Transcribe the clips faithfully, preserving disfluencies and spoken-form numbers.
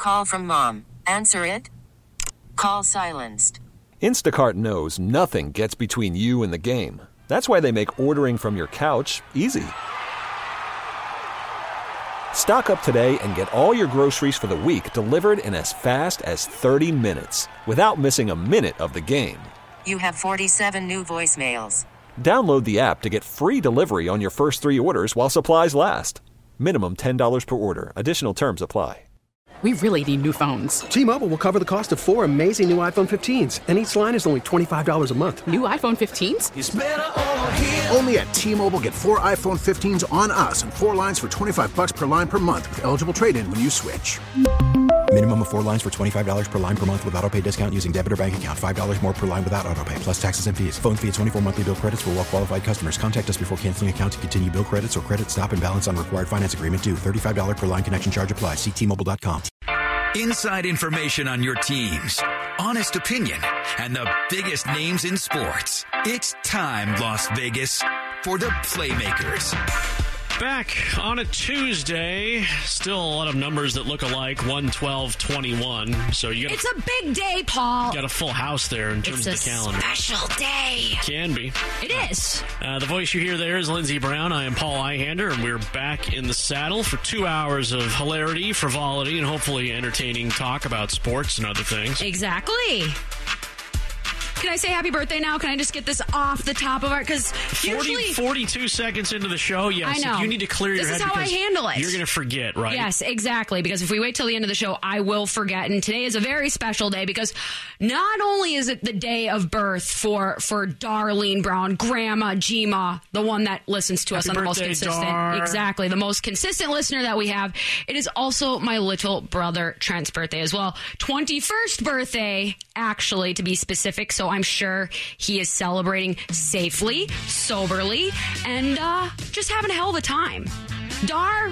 Call from mom. Answer it. Call silenced. Instacart knows nothing gets between you and the game. That's why they make ordering from your couch easy. Stock up today and get all your groceries for the week delivered in as fast as thirty minutes without missing a minute of the game. You have forty-seven new voicemails. Download the app to get free delivery on your first three orders while supplies last. Minimum ten dollars per order. Additional terms apply. We really need new phones. T-Mobile will cover the cost of four amazing new iPhone fifteens, and each line is only twenty-five dollars a month. New iPhone fifteens? It's better over here. Only at T-Mobile, get four iPhone fifteens on us and four lines for twenty-five bucks per line per month with eligible trade-in when you switch. Minimum of four lines for twenty-five dollars per line per month with autopay discount using debit or bank account. five dollars more per line without autopay, plus taxes and fees. Phone fee at twenty-four monthly bill credits for well-qualified customers. Contact us before canceling account to continue bill credits or credit stop and balance on required finance agreement due. thirty-five dollars per line connection charge applies. See T Mobile dot com. Inside information on your teams, honest opinion, and the biggest names in sports. It's time, Las Vegas, for the Playmakers. Back on a Tuesday, still a lot of numbers that look alike, one, twelve, twenty-one. So you got It's a big day, Paul. got a full house there in terms it's of the calendar. It's a special day. Can be. It is. Uh, the voice you hear there is Lindsey Brown. I am Paul Ihander, and we're back in the saddle for two hours of hilarity, frivolity, and hopefully entertaining talk about sports and other things. Exactly. Can I say happy birthday now? Can I just get this off the top of our... Because usually... forty-two seconds into the show, yes. I know. You need to clear your this head. This is how I handle it. You're going to forget, right? Yes, exactly. Because if we wait till the end of the show, I will forget. And today is a very special day because not only is it the day of birth for, for Darlene Brown, Grandma Gma, the one that listens to us Happy on the most birthday, consistent... Dar. Exactly. The most consistent listener that we have. It is also my little brother Trent's birthday as well. twenty-first birthday, actually, to be specific. So I'm sure... he is celebrating safely, soberly, and uh, just having a hell of a time. Dar,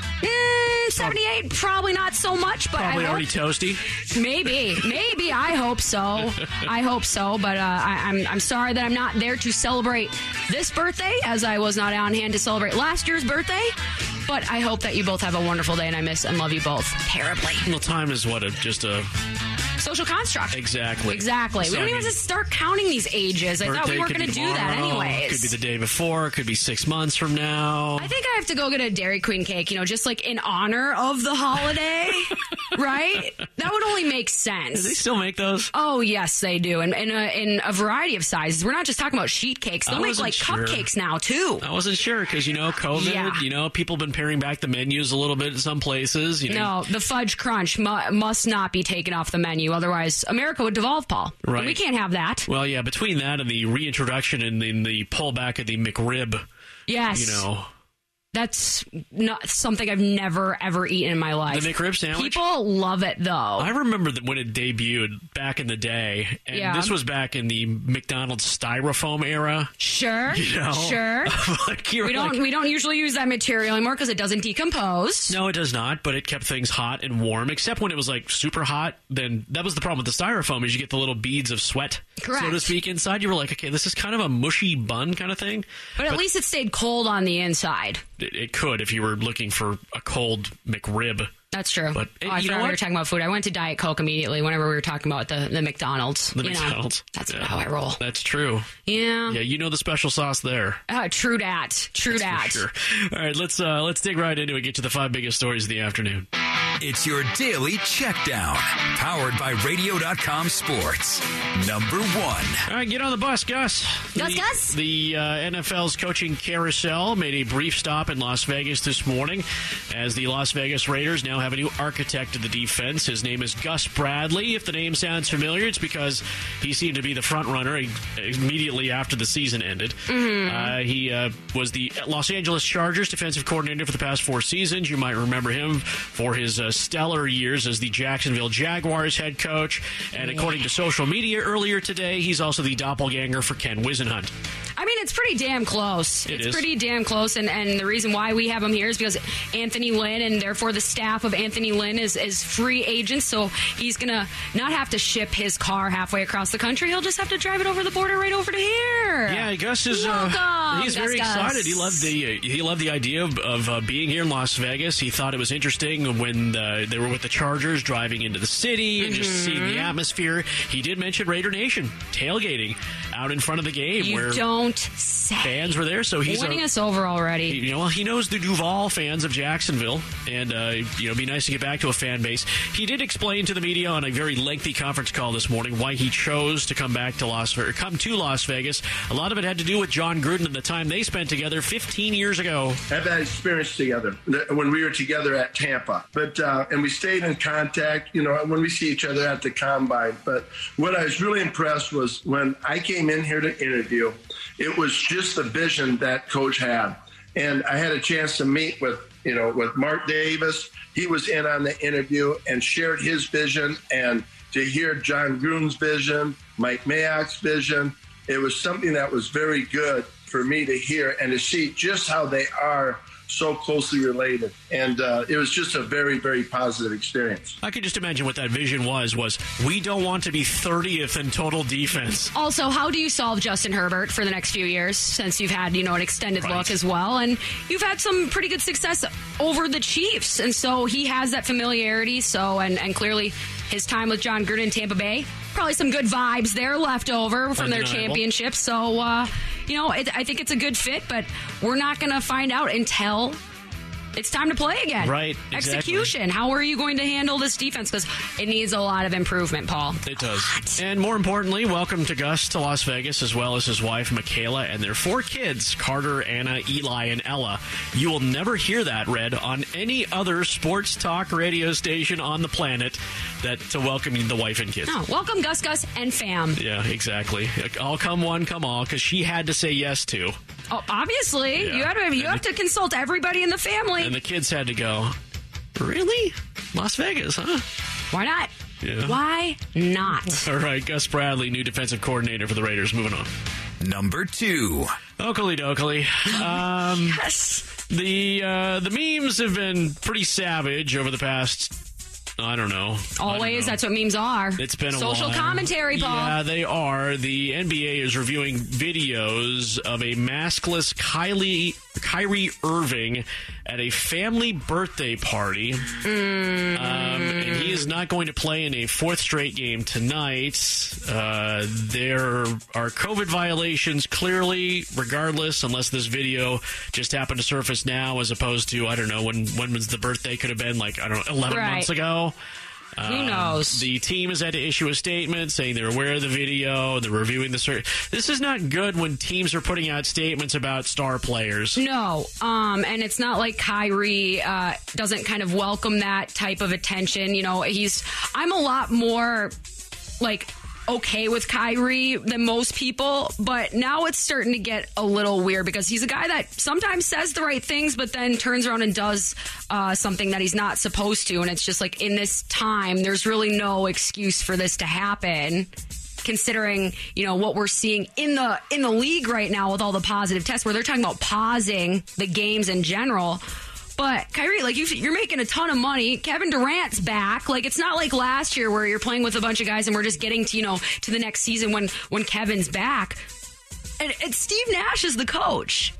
mm, seventy-eight, probably not so much, but Probably I hope, already toasty. Maybe, maybe. I hope so. I hope so. But uh, I, I'm I'm sorry that I'm not there to celebrate this birthday, as I was not on hand to celebrate last year's birthday. But I hope that you both have a wonderful day, and I miss and love you both terribly. Well, time is what? A, just a... social construct. Exactly. Exactly. So we don't I even mean, have to start counting these ages. I thought we weren't going to do that anyways. Could be the day before. Could be six months from now. I think I have to go get a Dairy Queen cake, you know, just like in honor of the holiday, right? That would only make sense. Do they still make those? Oh, yes, they do. And in, in, a, in a variety of sizes. We're not just talking about sheet cakes. They'll make like sure. cupcakes now, too. I wasn't sure because, you know, COVID, Yeah. you know, people have been paring back the menus a little bit in some places. You know. No, the fudge crunch mu- must not be taken off the menu. Otherwise, America would devolve, Paul. Right. We can't have that. Well, yeah, between that and the reintroduction and the, the pullback of the McRib, Yes. you know. That's not something I've never, ever eaten in my life. The McRib sandwich? People love it, though. I remember that when it debuted back in the day, and Yeah. this was back in the McDonald's styrofoam era. Sure, You know? sure. Like, you're we don't like- we don't usually use that material anymore because it doesn't decompose. No, it does not, but it kept things hot and warm, except when it was like super hot. Then that was the problem with the styrofoam is you get the little beads of sweat, Correct. so to speak, inside. You were like, okay, this is kind of a mushy bun kind of thing. But at least it stayed cold on the inside. It, it could if you were looking for a cold McRib. That's true. But oh, I you know forgot we what? were talking about food. I went to Diet Coke immediately whenever we were talking about the, the McDonald's. The you know, McDonald's. that's Yeah. how I roll. That's true. Yeah. Yeah, you know the special sauce there. Uh, true dat. True dat. For sure. All right, let's uh, let's dig right into it. Get to the five biggest stories of the afternoon. It's your daily check down, powered by radio dot com Sports. Number one. All right, get on the bus, Gus. Gus, the, Gus. The uh, N F L's coaching carousel made a brief stop in Las Vegas this morning as the Las Vegas Raiders now have a new architect of the defense. His name is Gus Bradley. If the name sounds familiar, it's because he seemed to be the front runner immediately after the season ended. Mm-hmm. Uh, he uh, was the Los Angeles Chargers defensive coordinator for the past four seasons. You might remember him for his uh, stellar years as the Jacksonville Jaguars head coach. And according to social media earlier today, he's also the doppelganger for Ken Whisenhunt. I mean, it's pretty damn close. It it's is. pretty damn close, and, and the reason why we have him here is because Anthony Lynn, and therefore the staff of Anthony Lynn is, is free agents, so he's going to not have to ship his car halfway across the country. He'll just have to drive it over the border right over to here. Yeah, Gus is. Uh, Welcome, he's Gus, very Gus. excited. He loved the uh, he loved the idea of, of uh, being here in Las Vegas. He thought it was interesting when uh, they were with the Chargers driving into the city and Mm-hmm. just seeing the atmosphere. He did mention Raider Nation tailgating out in front of the game You where don't say. fans were there. So he's winning a, us over already. He, you know, he knows the Duval fans of Jacksonville, and uh, you know, it'd be nice to get back to a fan base. He did explain to the media on a very lengthy conference call this morning why he chose to come back to Las Vegas, come to Las Vegas. A lot of it had to do with John Gruden and the time they spent together fifteen years ago. Had that experience together when we were together at Tampa, but uh, and we stayed in contact. You know, when we see each other at the combine. But what I was really impressed was when I came in here to interview, it was just the vision that Coach had, and I had a chance to meet with you know with Mark Davis. He was in on the interview and shared his vision, and to hear John Gruden's vision, Mike Mayock's vision, it was something that was very good for me to hear and to see just how they are so closely related. And uh, it was just a very, very positive experience. I could just imagine what that vision was, was we don't want to be thirtieth in total defense. Also, how do you solve Justin Herbert for the next few years, since you've had, you know, an extended Right. look as well, and you've had some pretty good success over the Chiefs, and so he has that familiarity. So, and, and clearly his time with John Gruden in Tampa Bay, probably some good vibes there left over from their Undeniable. championship. So, uh, you know, it, I think it's a good fit, but we're not going to find out until it's time to play again. Right, exactly. Execution. How are you going to handle this defense? Because it needs a lot of improvement, Paul. It does. And more importantly, welcome to Gus to Las Vegas, as well as his wife, Michaela, and their four kids, Carter, Anna, Eli, and Ella. You will never hear that read on any other sports talk radio station on the planet that to welcome the wife and kids. Oh, welcome, Gus, Gus, and fam. Yeah, exactly. All come one, come all, because she had to say yes to. Oh, obviously, Yeah. you have to you And have the- to consult everybody in the family. And the kids had to go, really? Las Vegas, huh? Why not? Yeah. Why not? All right, Gus Bradley, new defensive coordinator for the Raiders. Moving on. Number two. Oakley dokley. Um, Yes. the uh, the memes have been pretty savage over the past, I don't know. I Always, don't know. that's what memes are. It's been a social while. commentary, Paul. Yeah, they are. The N B A is reviewing videos of a maskless Kylie, Kyrie Irving at a family birthday party. Mm. Um, and he is not going to play in a fourth straight game tonight. Uh, there are COVID violations, clearly, regardless, unless this video just happened to surface now, as opposed to, I don't know, when, when was the birthday? Could have been like, I don't know, eleven Right. months ago. Who Um, knows? The team has had to issue a statement saying they're aware of the video, they're reviewing the search. This is not good when teams are putting out statements about star players. No, um, and it's not like Kyrie uh, doesn't kind of welcome that type of attention. You know, he's. I'm a lot more like okay with Kyrie than most people, but now it's starting to get a little weird because he's a guy that sometimes says the right things, but then turns around and does uh, something that he's not supposed to. And it's just like in this time, there's really no excuse for this to happen. Considering, you know, what we're seeing in the in the league right now with all the positive tests, where they're talking about pausing the games in general. But Kyrie, like you, you're making a ton of money. Kevin Durant's back. Like it's not like last year where you're playing with a bunch of guys and we're just getting to you know to the next season when when Kevin's back. And, and Steve Nash is the coach.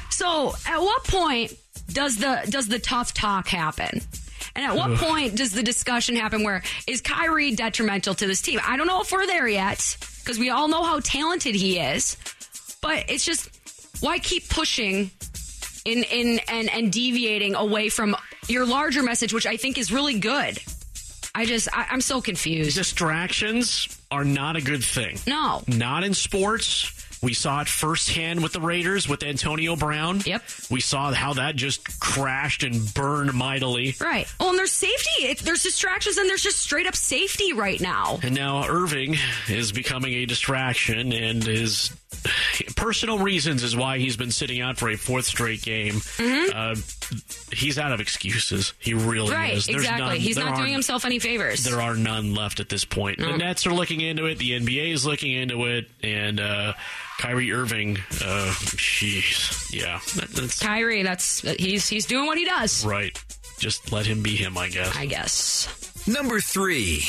So at what point does the does the tough talk happen? And at what Ugh. point does the discussion happen where is Kyrie detrimental to this team? I don't know if we're there yet because we all know how talented he is. But it's just, why keep pushing in, in and, and deviating away from your larger message, which I think is really good. I just, I, I'm so confused. Distractions are not a good thing. No. Not in sports. We saw it firsthand with the Raiders, with Antonio Brown. Yep. We saw how that just crashed and burned mightily. Right. Oh, and there's safety. It, there's distractions and there's just straight up safety right now. And now Irving is becoming a distraction and is personal reasons is why he's been sitting out for a fourth straight game. Mm-hmm. Uh, he's out of excuses. He really right, is. There's exactly. None, he's not doing are, himself any favors. There are none left at this point. No. The Nets are looking into it. The N B A is looking into it. And uh, Kyrie Irving, uh, jeez. Yeah. That, that's, Kyrie, that's he's he's doing what he does. Right. Just let him be him, I guess. I guess. Number three.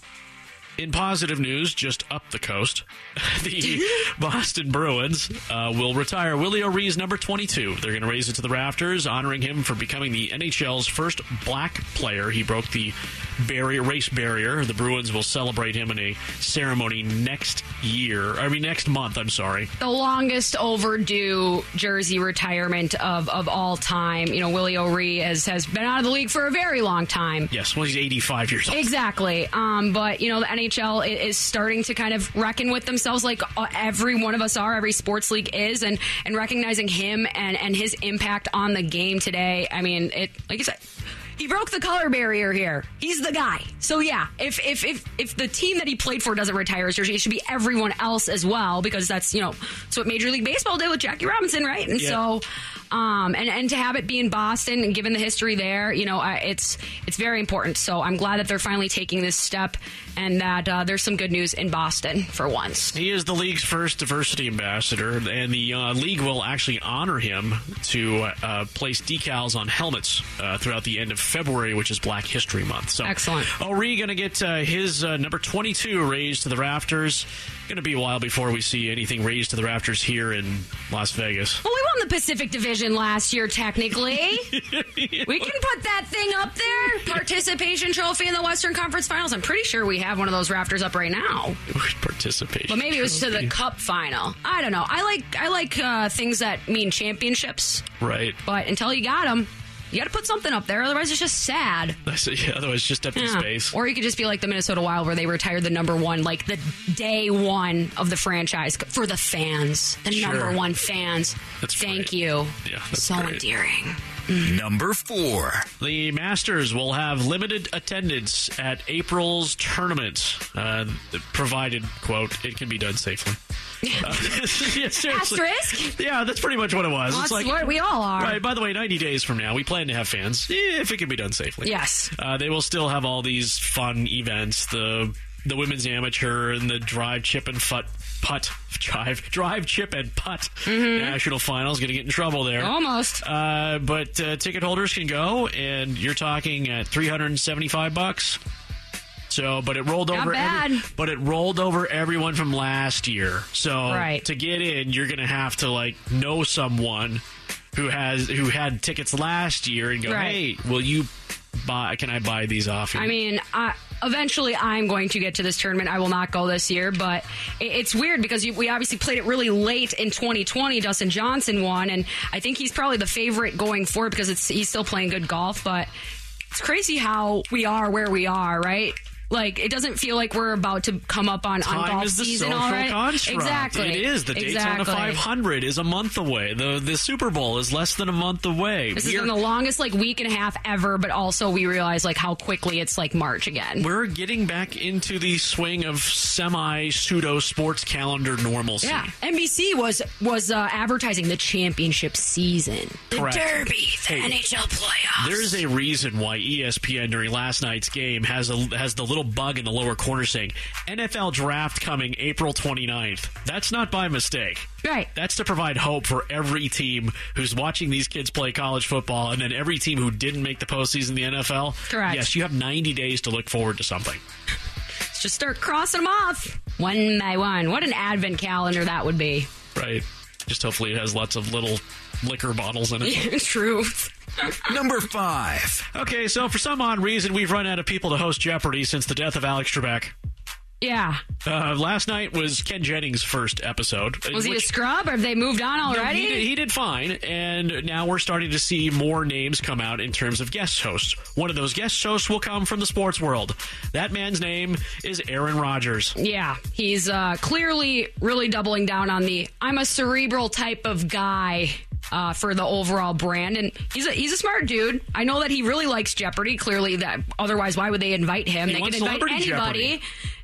In positive news, just up the coast, the Boston Bruins uh, will retire Willie O'Ree's number twenty-two. They're going to raise it to the rafters, honoring him for becoming the N H L's first black player. He broke the barrier, race barrier. The Bruins will celebrate him in a ceremony next year. I mean, next month, I'm sorry. The longest overdue jersey retirement of, of all time. You know, Willie O'Ree has, has been out of the league for a very long time. Yes, well, he's eighty-five years old. Exactly. Um, but, you know, the N H L is starting to kind of reckon with themselves like every one of us are, every sports league is, and, and recognizing him and, and his impact on the game today. I mean, it like I said, he broke the color barrier here. He's the guy. So, yeah, if if if, if the team that he played for doesn't retire his jersey, it should be everyone else as well, because that's, you know, that's what Major League Baseball did with Jackie Robinson, right? And yeah. so... Um, and, and to have it be in Boston and given the history there, you know, uh, it's it's very important. So I'm glad that they're finally taking this step and that uh, there's some good news in Boston for once. He is the league's first diversity ambassador, and the uh, league will actually honor him to uh, place decals on helmets uh, throughout the end of February, which is Black History Month. So, excellent. O'Ree going to get uh, his uh, number twenty-two raised to the rafters. Going to be a while before we see anything raised to the rafters here in Las Vegas. Well, we won the Pacific Division last year, technically. We can put that thing up there. Participation trophy in the Western Conference Finals. I'm pretty sure we have one of those rafters up right now. Participation. But maybe it was trophy. to the Cup final. I don't know. I like I like uh, things that mean championships. Right. But until you got them, you got to put something up there. Otherwise, it's just sad. That's, yeah, otherwise, it's just empty yeah. space. Or you could just be like the Minnesota Wild, where they retired the number one, like the day one of the franchise for the fans, the sure. number one fans. That's Thank great. you. Yeah, that's so great. endearing. Number four. The Masters will have limited attendance at April's tournament, uh, provided, quote, it can be done safely. Uh, yeah, Asterisk? Yeah, that's pretty much what it was. Well, it's that's like, what we all are. Right, by the way, ninety days from now, we plan to have fans, if it can be done safely. Yes. Uh, they will still have all these fun events, the the women's amateur and the drive, chip, and putt, putt, drive, drive, chip, and putt mm-hmm. national finals. Going to get in trouble there. Almost. Uh, but uh, ticket holders can go, and you're talking at three hundred seventy-five bucks. So, but it rolled Not over. bad. Every, but it rolled over everyone from last year. So right. to get in, you're going to have to like know someone who has who had tickets last year and go, right. hey, will you buy? Can I buy these off you? I mean, I, eventually I'm going to get to this tournament. I will not go this year, but it, it's weird because you, we obviously played it really late in twenty twenty. Dustin Johnson won, and I think he's probably the favorite going forward because it's, he's still playing good golf. But it's crazy how we are where we are, right? Like, it doesn't feel like we're about to come up on, Time on golf is the season social already. construct. Exactly. It is. The Daytona exactly. five hundred is a month away. The the Super Bowl is less than a month away. This We're, has been the longest, like, week and a half ever, but also we realize, like, how quickly it's, like, March again. We're getting back into the swing of semi-pseudo-sports calendar normalcy. Yeah. N B C was was uh, advertising the championship season. The Correct. Derby. The Hey, N H L playoffs. There's a reason why E S P N during last night's game has a has the little bug in the lower corner saying N F L draft coming April twenty-ninth. That's not by mistake. Right. That's to provide hope for every team who's watching these kids play college football, and then every team who didn't make the postseason in the N F L. Correct. Yes, you have ninety days to look forward to something. Let's just start crossing them off one by one. What an advent calendar that would be. Right. Just hopefully it has lots of little liquor bottles in it. True. Number five. Okay, so for some odd reason, we've run out of people to host Jeopardy since the death of Alex Trebek. Yeah. Uh, last night was Ken Jennings' first episode. Was he which, a scrub, or have they moved on already? No, he, did, he did fine, and now we're starting to see more names come out in terms of guest hosts. One of those guest hosts will come from the sports world. That man's name is Aaron Rodgers. Yeah, he's uh, clearly really doubling down on the I'm a cerebral type of guy uh, for the overall brand, and he's a, he's a smart dude. I know that he really likes Jeopardy. Clearly, that otherwise, why would they invite him? He they wants could invite Celebrity anybody. Jeopardy.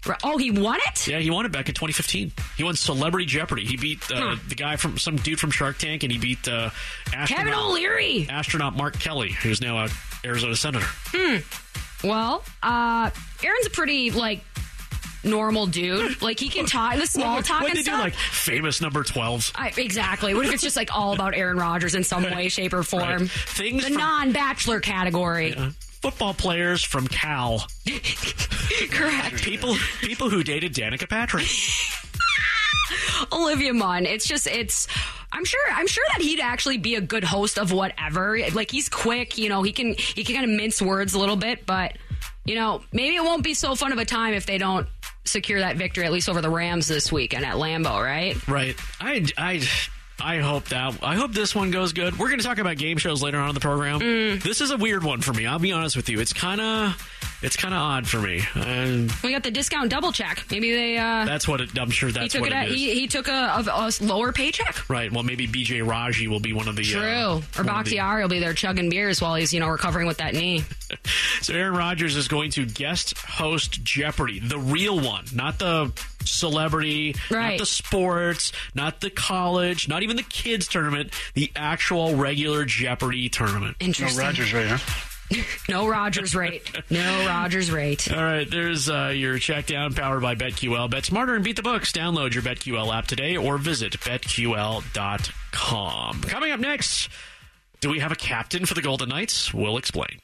Oh, he won it? Yeah, he won it back in twenty fifteen. He won Celebrity Jeopardy. He beat uh, huh. the guy from some dude from Shark Tank, and he beat uh, astronaut, Kevin O'Leary, astronaut Mark Kelly, who's now an Arizona senator. Hmm. Well, uh, Aaron's a pretty like normal dude. Like he can talk the small what, talk what and they stuff. do like famous number twelves. I, exactly. What if it's just like all about Aaron Rodgers in some way, shape, or form? Right. Things the from, non-bachelor category. Yeah. Football players from Cal. Correct. People people who dated Danica Patrick. Olivia Munn. It's just it's I'm sure I'm sure that he'd actually be a good host of whatever. Like he's quick, you know, he can he can kind of mince words a little bit, but you know, maybe it won't be so fun of a time if they don't secure that victory at least over the Rams this weekend at Lambeau, right? Right. I I I hope that. I hope this one goes good. We're going to talk about game shows later on in the program. Mm. This is a weird one for me. I'll be honest with you. It's kind of, it's kind of odd for me. Um, we got the discount double check. Maybe they. Uh, that's what it, I'm sure. That's he took what it. it At, is. He, he took a, a, a lower paycheck. Right. Well, maybe B J Raji will be one of the. True. Uh, or Bakhtiari will be there chugging beers while he's you know recovering with that knee. So Aaron Rodgers is going to guest host Jeopardy, the real one, not the celebrity, right. not the sports, not the college, not even the kids tournament, the actual regular Jeopardy tournament. Interesting. No Rodgers rate, huh? No Rodgers rate. No Rodgers rate. All right, there's uh, your check down powered by BetQL. Bet smarter and beat the books. Download your BetQL app today or visit bet Q L dot com. Coming up next, do we have a captain for the Golden Knights? We'll explain.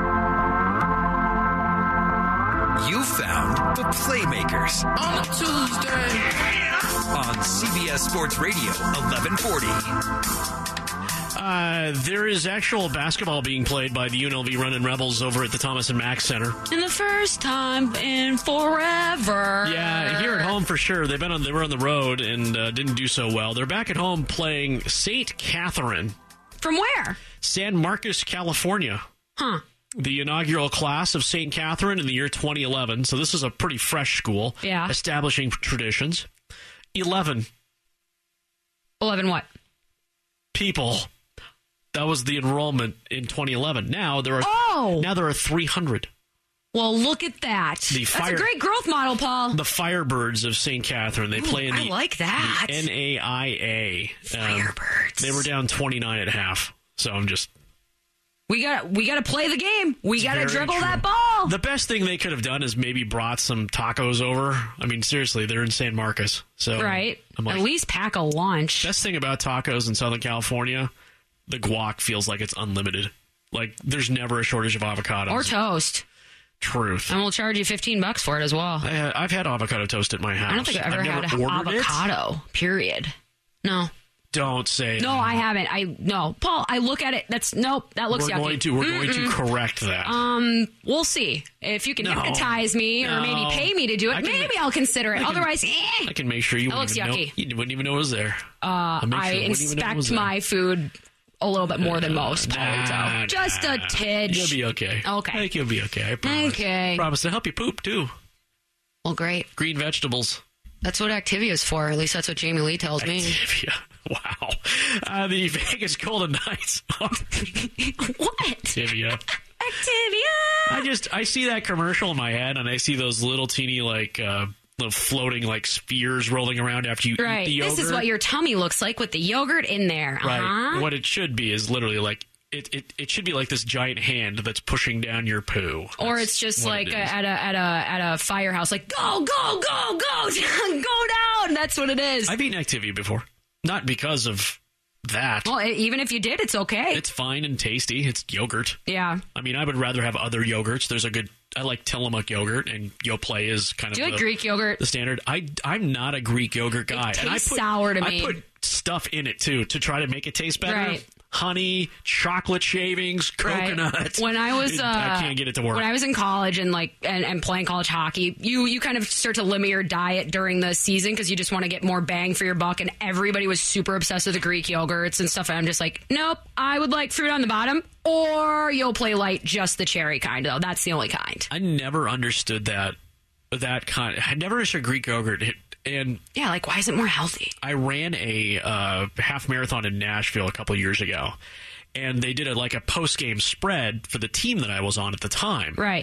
You found the Playmakers on a Tuesday on C B S Sports Radio, eleven forty. Uh, there is actual basketball being played by the U N L V Runnin' Rebels over at the Thomas and Mack Center. In the first time in forever. Yeah, here at home for sure. They've been on. They were on the road and uh, didn't do so well. They're back at home playing Saint Catherine. From where? San Marcos, California. Huh. The inaugural class of Saint Catherine in the year twenty eleven. So this is a pretty fresh school. Yeah. Establishing traditions. Eleven. Eleven what? People. That was the enrollment in twenty eleven. Now there are oh. now there are three hundred. Well, look at that. The That's fire, a great growth model, Paul. The Firebirds of Saint Catherine. They Ooh, play in the, I like that. the N A I A. Firebirds. Um, they were down twenty-nine at half. So I'm just... We got we got to play the game. We got to dribble true. that ball. The best thing they could have done is maybe brought some tacos over. I mean, seriously, they're in San Marcos. So right. I'm like, at least pack a lunch. Best thing about tacos in Southern California, the guac feels like it's unlimited. Like, there's never a shortage of avocados. Or toast. Truth. And we'll charge you fifteen bucks for it as well. I ha- I've had avocado toast at my house. I don't think I've ever I've had an avocado, it. period. No. Don't say No, that. I haven't. I no. Paul, I look at it. That's nope. That looks we're yucky. Going to, we're Mm-mm. going to correct that. Um, we'll see. If you can no. hypnotize me or no. maybe pay me to do it, can, maybe I'll consider it. can, Otherwise, eh. I can make sure you that wouldn't looks even yucky. know. You wouldn't even know it was there. Uh, sure I inspect my food a little bit more than most. Nah, so. nah, Just a tidge. You'll be okay. Okay. I think you'll be okay. I promise. Okay. I promise to help you poop, too. Well, great. Green vegetables. That's what Activia is for. At least that's what Jamie Lee tells me. Activia. Wow. Uh, the Vegas Golden Knights. What? Activia. Activia. I just, I see that commercial in my head, and I see those little teeny, like, uh, little floating, like, spheres rolling around after you right. eat the yogurt. This is what your tummy looks like with the yogurt in there. Right. Uh-huh. What it should be is literally, like, It, it it should be like this giant hand that's pushing down your poo. That's or it's just like it a, at a at a at a firehouse, like go go go go go down. That's what it is. I've eaten Activia before, not because of that. Well, even if you did, it's okay. It's fine and tasty. It's yogurt. Yeah. I mean, I would rather have other yogurts. There's a good. I like Tillamook yogurt, and Yoplait is kind of. Do you like the, Greek yogurt? The standard. I I'm not a Greek yogurt guy. It tastes and I put, sour to me. I put stuff in it too to try to make it taste better. Right. Honey, chocolate shavings, coconut. Right. When I was, uh, I can't get it to work. When I was in college and like and, and playing college hockey, you you kind of start to limit your diet during the season because you just want to get more bang for your buck. And everybody was super obsessed with the Greek yogurts and stuff. And I'm just like, nope. I would like fruit on the bottom, or Yoplait Light, just the cherry kind though. That's the only kind. I never understood that that kind. I never understood Greek yogurt. It, And yeah, like, why is it more healthy? I ran a uh, half marathon in Nashville a couple of years ago, and they did a, like a post game spread for the team that I was on at the time. Right.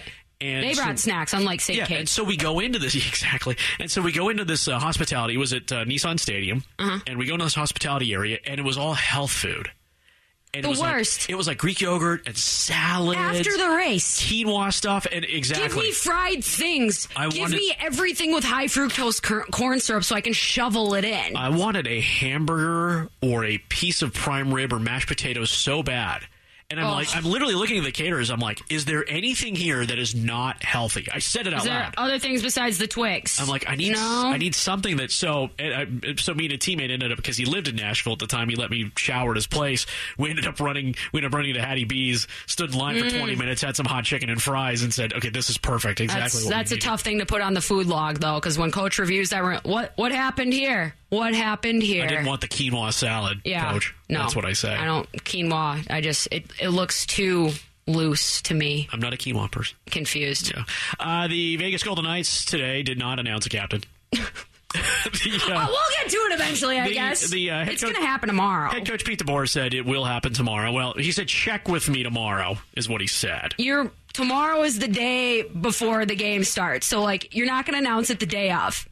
And they brought so, snacks, unlike Saint yeah, Kate. And so we go into this exactly, and so we go into this uh, hospitality. It was at uh, Nissan Stadium, uh-huh. and we go into this hospitality area, and it was all health food. And the it was worst. Like, it was like Greek yogurt and salad after the race, quinoa stuff, and exactly. Give me fried things. I Give wanted, me everything with high fructose cor- corn syrup so I can shovel it in. I wanted a hamburger or a piece of prime rib or mashed potatoes so bad. And I'm oh. like, I'm literally looking at the caterers. I'm like, is there anything here that is not healthy? I said it out is there loud. Other things besides the Twix? I'm like, I need, no? I need something that. So, and I, so me and a teammate ended up, because he lived in Nashville at the time. He let me shower at his place. We ended up running. We ended up running to Hattie B's. Stood in line mm. for twenty minutes. Had some hot chicken and fries, and said, "Okay, this is perfect. Exactly." That's, what that's we a tough thing to put on the food log, though, because when Coach reviews that, what what happened here? What happened here? I didn't want the quinoa salad, yeah, Coach. No, that's what I say. I don't quinoa. I just it, it looks too loose to me. I'm not a quinoa person. Confused. Yeah. Uh, the Vegas Golden Knights today did not announce a captain. the, uh, we'll get to it eventually, I the, guess. The, uh, it's going to happen tomorrow. Head coach Pete DeBoer said it will happen tomorrow. Well, he said check with me tomorrow is what he said. You're tomorrow is the day before the game starts, so like you're not going to announce it the day of.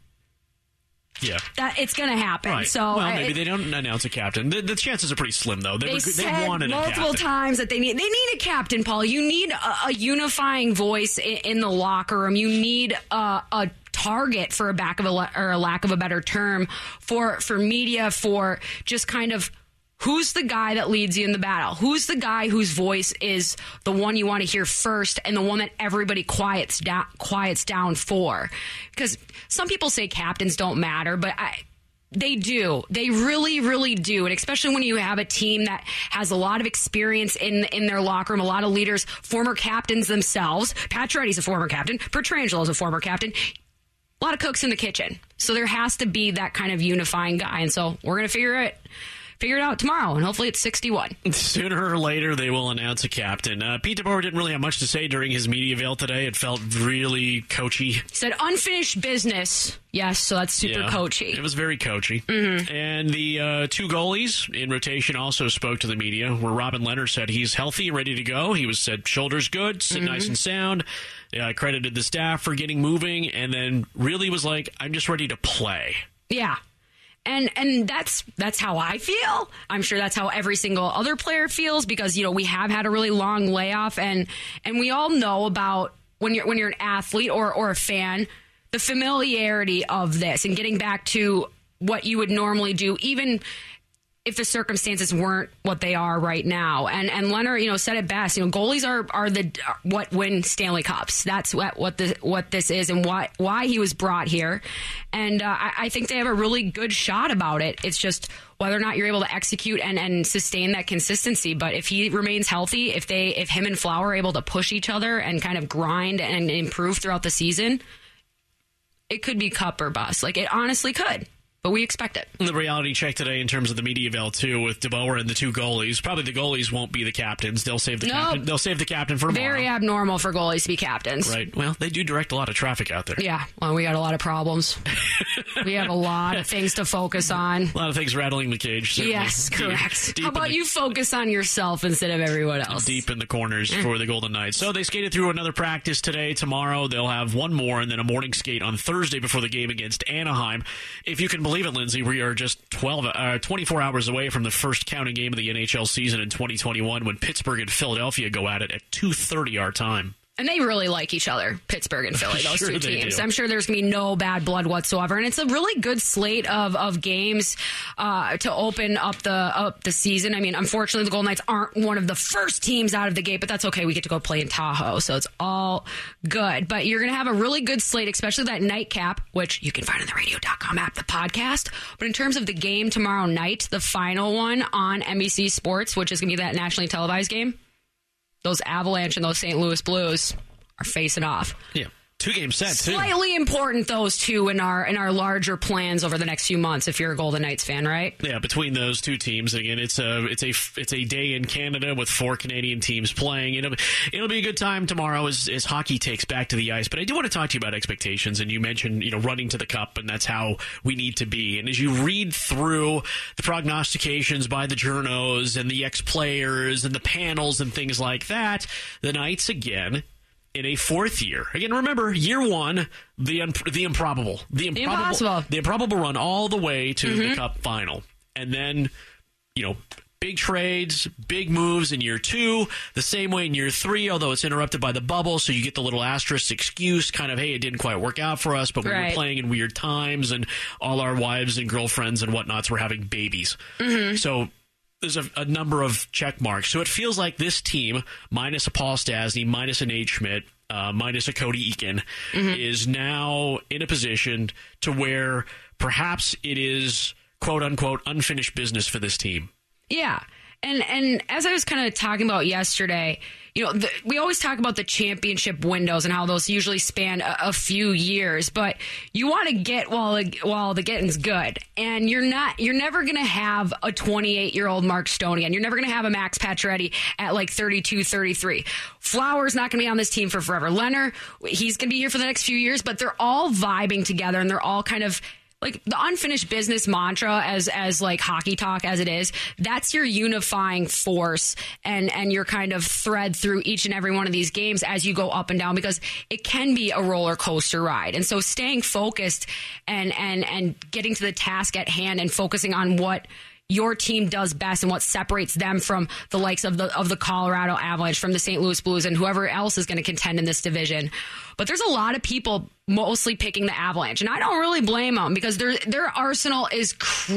Yeah, that it's going to happen. Right. So well, maybe it, they don't announce a captain. The, the chances are pretty slim, though. They, they, were, said they wanted multiple a captain. times that they need they need a captain, Paul. You need a, a unifying voice in, in the locker room. You need a, a target, for a back of a or a lack of a better term, for for media, for just kind of. Who's the guy that leads you in the battle? Who's the guy whose voice is the one you want to hear first and the one that everybody quiets down, quiets down for? Because some people say captains don't matter, but I, they do. They really, really do. And especially when you have a team that has a lot of experience in in their locker room, a lot of leaders, former captains themselves. Pacioretty's a former captain. Petrangelo's a former captain. A lot of cooks in the kitchen. So there has to be that kind of unifying guy. And so we're going to figure it Figure it out tomorrow, and hopefully it's sixty-one. Sooner or later, they will announce a captain. Uh, Pete DeBoer didn't really have much to say during his media avail today. It felt really coachy. He said unfinished business. Yes, so that's super yeah, coachy. It was very coachy. Mm-hmm. And the uh, two goalies in rotation also spoke to the media, where Robin Leonard said he's healthy, ready to go. He was said shoulders good, sit mm-hmm. nice and sound. Uh, credited the staff for getting moving, and then really was like, I'm just ready to play. Yeah. And and that's that's how I feel. I'm sure that's how every single other player feels, because, you know, we have had a really long layoff, and and we all know about when you're when you're an athlete or or a fan, the familiarity of this and getting back to what you would normally do, even if the circumstances weren't what they are right now. And and Leonard, you know, said it best. You know, goalies are are the what win Stanley Cups. That's what what the what this is, and why why he was brought here. And uh, I, I think they have a really good shot about it. It's just whether or not you're able to execute and, and sustain that consistency. But if he remains healthy, if they if him and Flower are able to push each other and kind of grind and improve throughout the season, it could be cup or bust. Like, it honestly could. But we expect it. The reality check today in terms of the media avail too, with DeBoer and the two goalies. Probably the goalies won't be the captains. They'll save the nope. captain. They'll save the captain for tomorrow. Very abnormal for goalies to be captains. Right. Well, they do direct a lot of traffic out there. Yeah. Well, we got a lot of problems. We have a lot of things to focus on. A lot of things rattling the cage. Certainly. Yes, correct. Deep, deep How about the, you focus on yourself instead of everyone else? Deep in the corners for the Golden Knights. So they skated through another practice today. Tomorrow they'll have one more, and then a morning skate on Thursday before the game against Anaheim. If you can believe it, Lindsay, we are just twelve, uh, twenty-four hours away from the first counting game of the N H L season in twenty twenty-one, when Pittsburgh and Philadelphia go at it at two thirty our time. And they really like each other, Pittsburgh and Philly, those sure two teams. Do. I'm sure there's going to be no bad blood whatsoever. And it's a really good slate of, of games uh, to open up the up the season. I mean, unfortunately, the Golden Knights aren't one of the first teams out of the gate, but that's okay. We get to go play in Tahoe, so it's all good. But you're going to have a really good slate, especially that nightcap, which you can find on the radio dot com app, the podcast. But in terms of the game tomorrow night, the final one on N B C Sports, which is going to be that nationally televised game, those Avalanche and those Saint Louis Blues are facing off. Yeah. Two game set, too. Slightly important, those two, in our in our larger plans over the next few months, if you're a Golden Knights fan, right? Yeah, between those two teams, again, it's a it's a it's a day in Canada with four Canadian teams playing. It'll it'll be a good time tomorrow as as hockey takes back to the ice. But I do want to talk to you about expectations, and you mentioned, you know, running to the cup, and that's how we need to be. And as you read through the prognostications by the journos and the ex players and the panels and things like that, the Knights again in a fourth year. Again, remember, year one, the un- the improbable. The improbable, Impossible. the improbable run all the way to Mm-hmm. the Cup final. And then, you know, big trades, big moves in year two, the same way in year three, although it's interrupted by the bubble, so you get the little asterisk excuse, kind of, hey, it didn't quite work out for us, but we Right. were playing in weird times, and all our wives and girlfriends and whatnots were having babies. Mm-hmm. So there's a, a number of check marks. So it feels like this team, minus a Paul Stastny, minus a Nate Schmidt, uh, minus a Cody Eakin, Mm-hmm. is now in a position to where perhaps it is, quote unquote, unfinished business for this team. Yeah. And and as I was kind of talking about yesterday, you know, the, we always talk about the championship windows and how those usually span a, a few years, but you want to get while the, while the getting's good. And you're not, you're never going to have a twenty-eight-year-old Mark Stone again. You're never going to have a Max Pacioretty at like thirty-two, thirty-three. Flowers not going to be on this team for forever. Leonard, he's going to be here for the next few years, but they're all vibing together and they're all kind of like the unfinished business mantra, as as like hockey talk as it is, that's your unifying force and and your kind of thread through each and every one of these games as you go up and down, because it can be a roller coaster ride. And so staying focused and and and getting to the task at hand and focusing on what your team does best and what separates them from the likes of the of the Colorado Avalanche, from the Saint Louis Blues, and whoever else is going to contend in this division. But there's a lot of people mostly picking the Avalanche, and I don't really blame them, because their their arsenal is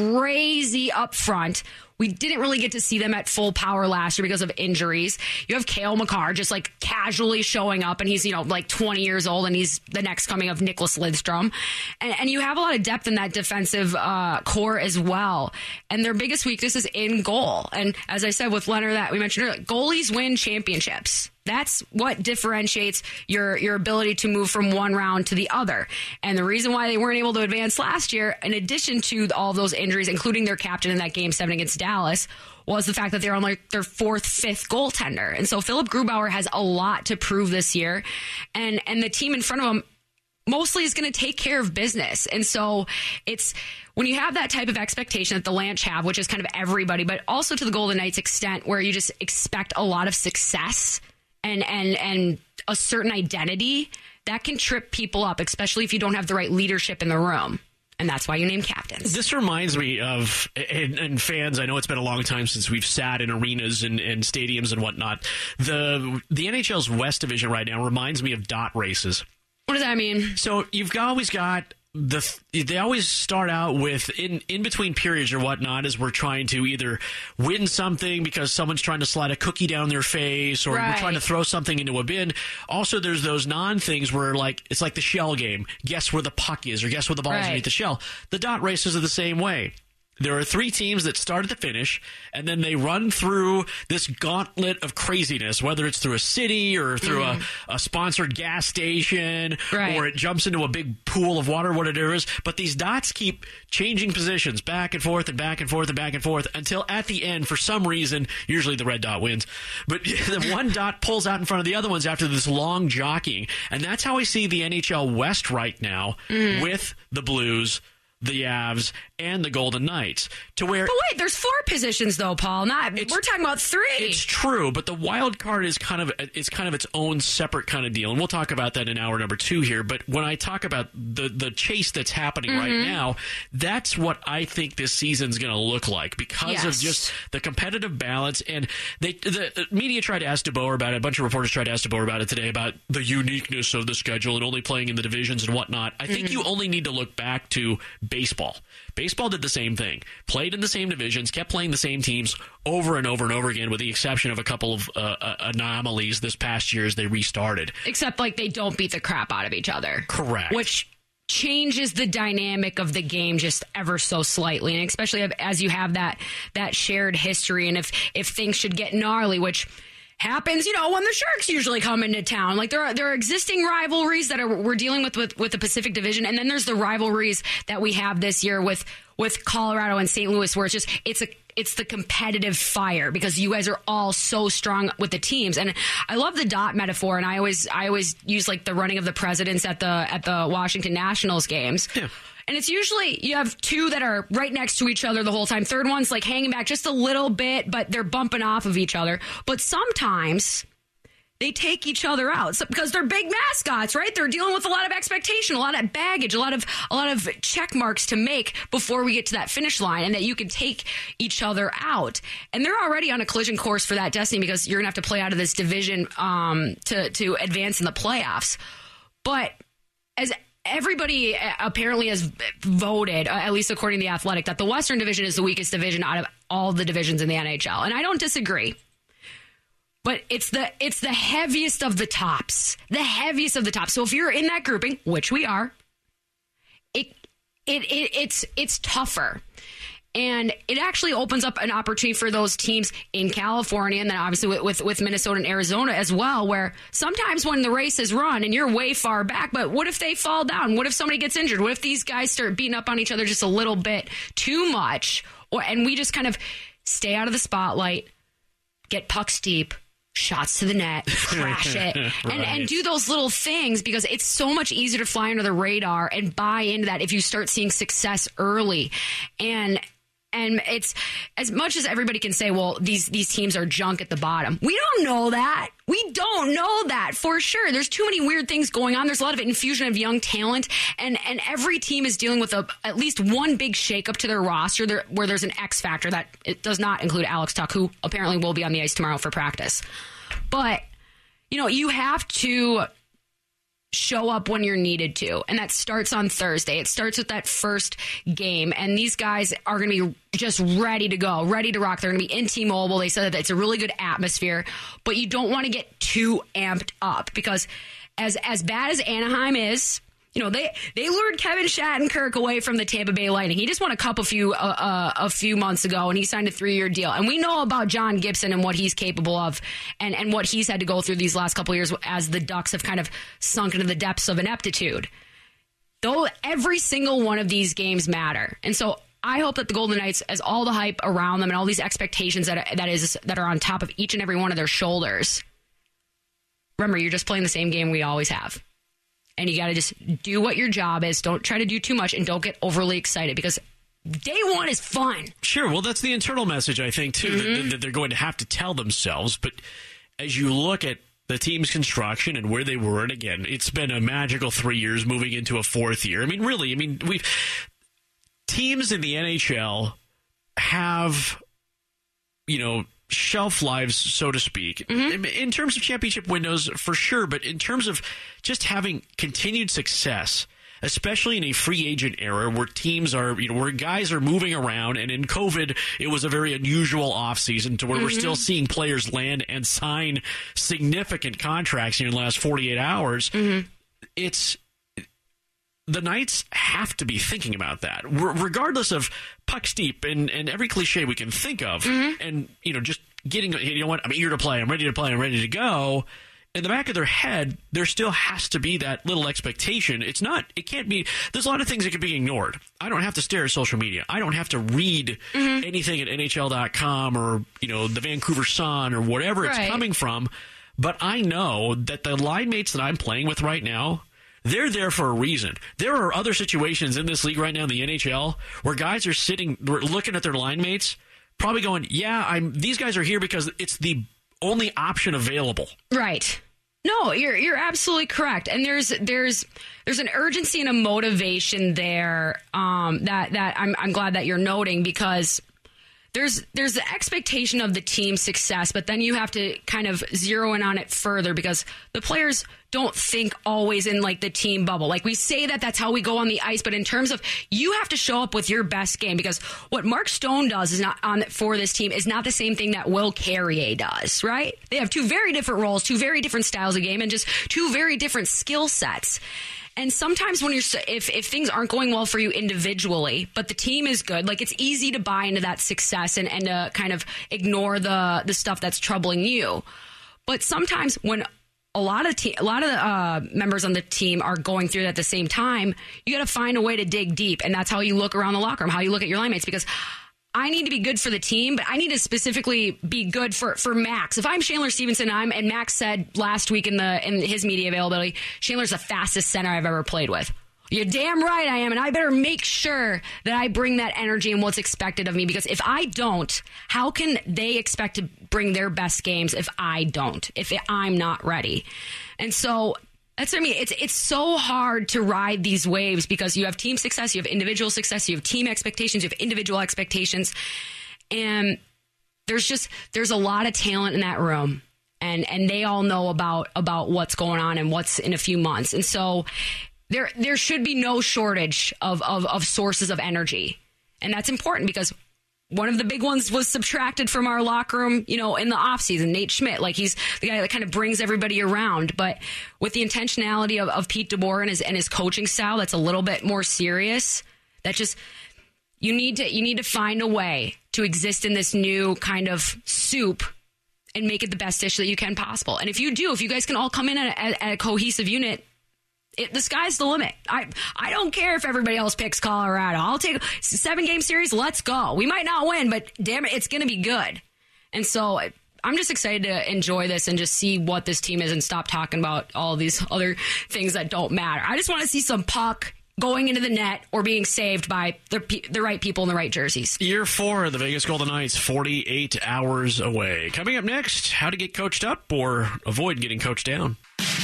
crazy up front. We didn't really get to see them at full power last year because of injuries. You have Cale Makar just like casually showing up, and he's, you know, like twenty years old, and he's the next coming of Nicholas Lidstrom. And, and you have a lot of depth in that defensive uh, core as well. And their biggest weakness is in goal. And as I said with Leonard, that we mentioned earlier, goalies win championships. That's what differentiates your your ability to move from one round to the other. And the reason why they weren't able to advance last year, in addition to all of those injuries, including their captain in that game seven against Dallas, was the fact that they're on like their fourth, fifth goaltender. And so Philip Grubauer has a lot to prove this year. And and the team in front of him mostly is going to take care of business. And so it's when you have that type of expectation that the Lanch have, which is kind of everybody, but also to the Golden Knights extent, where you just expect a lot of success and and and a certain identity, that can trip people up, especially if you don't have the right leadership in the room. And that's why you name captains. This reminds me of, and, and fans, I know it's been a long time since we've sat in arenas and, and stadiums and whatnot. The the N H L's West Division right now reminds me of dot races. What does that mean? So you've always got the they always start out with in in between periods or whatnot, as we're trying to either win something because someone's trying to slide a cookie down their face, or right. we're trying to throw something into a bin. Also, there's those non things where like it's like the shell game. Guess where the puck is, or guess where the ball is right. underneath the shell. The dot races are the same way. There are three teams that start at the finish, and then they run through this gauntlet of craziness, whether it's through a city or through mm. a, a sponsored gas station, right. or it jumps into a big pool of water, whatever it is. But these dots keep changing positions back and forth and back and forth and back and forth until at the end, for some reason, usually the red dot wins, but the one dot pulls out in front of the other ones after this long jockeying. And that's how I see the N H L West right now mm. with the Blues, the Avs, and the Golden Knights, to where... But wait, there's four positions though, Paul. Not we're talking about three. It's true, but the wild card is kind of it's kind of its own separate kind of deal, and we'll talk about that in hour number two here. But when I talk about the the chase that's happening mm-hmm. right now, that's what I think this season's going to look like, because yes. of just the competitive balance. And they the media tried to ask DeBoer about it. A bunch of reporters tried to ask DeBoer about it today, about the uniqueness of the schedule and only playing in the divisions and whatnot. I think mm-hmm. you only need to look back to baseball. Baseball did the same thing. Played in the same divisions, kept playing the same teams over and over and over again, with the exception of a couple of uh, uh, anomalies this past year as they restarted. Except, like, they don't beat the crap out of each other. Correct. Which changes the dynamic of the game just ever so slightly, and especially as you have that that shared history, and if if things should get gnarly, which happens, you know, when the Sharks usually come into town. Like, there are there are existing rivalries that are we're dealing with, with with the Pacific Division, and then there's the rivalries that we have this year with with Colorado and Saint Louis, where it's just it's a it's the competitive fire, because you guys are all so strong with the teams. And I love the dot metaphor, and I always I always use like the running of the presidents at the at the Washington Nationals games. Yeah. And it's usually you have two that are right next to each other the whole time. Third one's like hanging back just a little bit, but they're bumping off of each other. But sometimes they take each other out so, because they're big mascots, right? They're dealing with a lot of expectation, a lot of baggage, a lot of a lot of check marks to make before we get to that finish line, and that you can take each other out. And they're already on a collision course for that destiny because you're going to have to play out of this division um, to to advance in the playoffs. But as everybody apparently has voted, at least according to The Athletic, that the Western Division is the weakest division out of all the divisions in the N H L. And I don't disagree. But it's the it's the heaviest of the tops. The heaviest of the tops. So if you're in that grouping, which we are, it it, it it's it's tougher. And it actually opens up an opportunity for those teams in California, and then obviously with, with, with Minnesota and Arizona as well, where sometimes when the race is run and you're way far back, but what if they fall down? What if somebody gets injured? What if these guys start beating up on each other just a little bit too much? Or and we just kind of stay out of the spotlight, get pucks deep, shots to the net, crash it, and, right. and do those little things, because it's so much easier to fly under the radar and buy into that if you start seeing success early. And And it's, as much as everybody can say, well, these these teams are junk at the bottom. We don't know that. We don't know that for sure. There's too many weird things going on. There's a lot of infusion of young talent, and, and every team is dealing with a, at least one big shakeup to their roster there, where there's an X factor that it does not include Alex Tuch, who apparently will be on the ice tomorrow for practice. But, you know, you have to show up when you're needed to, and that starts on Thursday. It starts with that first game, and these guys are going to be just ready to go, ready to rock. They're going to be in T-Mobile. They said that it's a really good atmosphere, but you don't want to get too amped up, because as as bad as Anaheim is, you know, they they lured Kevin Shattenkirk away from the Tampa Bay Lightning. He just won a cup a few uh, uh, a few months ago, and he signed a three-year deal. And we know about John Gibson and what he's capable of, and, and what he's had to go through these last couple of years as the Ducks have kind of sunk into the depths of ineptitude. Though every single one of these games matter. And so I hope that the Golden Knights, as all the hype around them and all these expectations that that is that are on top of each and every one of their shoulders, remember, you're just playing the same game we always have. And you got to just do what your job is. Don't try to do too much, and don't get overly excited, because day one is fun. Sure. Well, that's the internal message, I think, too, mm-hmm. that, that they're going to have to tell themselves. But as you look at the team's construction and where they were, and again, it's been a magical three years moving into a fourth year. I mean, really, I mean, we've teams in the N H L have, you know, shelf lives, so to speak, mm-hmm. in terms of championship windows, for sure. But in terms of just having continued success, especially in a free agent era where teams are, you know, where guys are moving around, and in COVID, it was a very unusual offseason to where mm-hmm. we're still seeing players land and sign significant contracts in the last forty-eight hours. Mm-hmm. It's the Knights have to be thinking about that, regardless of pucks deep and, and every cliche we can think of. Mm-hmm. And, you know, just getting, you know what, I'm eager to play, I'm ready to play, I'm ready to go. In the back of their head, there still has to be that little expectation. It's not, it can't be, there's a lot of things that can be ignored. I don't have to stare at social media. I don't have to read mm-hmm. anything at N H L dot com or, you know, the Vancouver Sun or whatever right. it's coming from. But I know that the line mates that I'm playing with right now, they're there for a reason. There are other situations in this league right now in the N H L where guys are sitting, looking at their line mates, probably going, yeah, I'm. these guys are here because it's the only option available. Right. No, you're you're absolutely correct. And there's there's there's an urgency and a motivation there um, that that I'm I'm glad that you're noting, because There's there's the expectation of the team's success, but then you have to kind of zero in on it further, because the players don't think always in like the team bubble. Like we say that that's how we go on the ice, but in terms of you have to show up with your best game, because what Mark Stone does is not on for this team is not the same thing that Will Carrier does, right? They have two very different roles, two very different styles of game, and just two very different skill sets. And sometimes when you're, if, if things aren't going well for you individually, but the team is good, like it's easy to buy into that success and, and to kind of ignore the, the stuff that's troubling you. But sometimes when a lot of te- a lot of the, uh, members on the team are going through it at the same time, you got to find a way to dig deep. And that's how you look around the locker room, how you look at your line mates, because I need to be good for the team, but I need to specifically be good for, for Max. If I'm Chandler Stevenson, I'm, and Max said last week in the in his media availability, Chandler's the fastest center I've ever played with. You're damn right I am, and I better make sure that I bring that energy and what's expected of me, because if I don't, how can they expect to bring their best games if I don't, if I'm not ready? And so that's what I mean. It's it's so hard to ride these waves because you have team success, you have individual success, you have team expectations, you have individual expectations, and there's just there's a lot of talent in that room. And and they all know about about what's going on and what's in a few months. And so there there should be no shortage of, of, of sources of energy. And that's important because one of the big ones was subtracted from our locker room, you know, in the offseason, Nate Schmidt. Like, he's the guy that kind of brings everybody around. But with the intentionality of, of Pete DeBoer and his, and his coaching style that's a little bit more serious, that just... You need to you need to find a way to exist in this new kind of soup and make it the best dish that you can possible. And if you do, if you guys can all come in at a, at a cohesive unit, it, the sky's the limit. I I don't care if everybody else picks Colorado. I'll take a seven-game series. Let's go. We might not win, but damn it, it's going to be good. And so I'm just excited to enjoy this and just see what this team is and stop talking about all these other things that don't matter. I just want to see some puck going into the net or being saved by the the right people in the right jerseys. Year four of the Vegas Golden Knights, forty-eight hours away. Coming up next, how to get coached up or avoid getting coached down.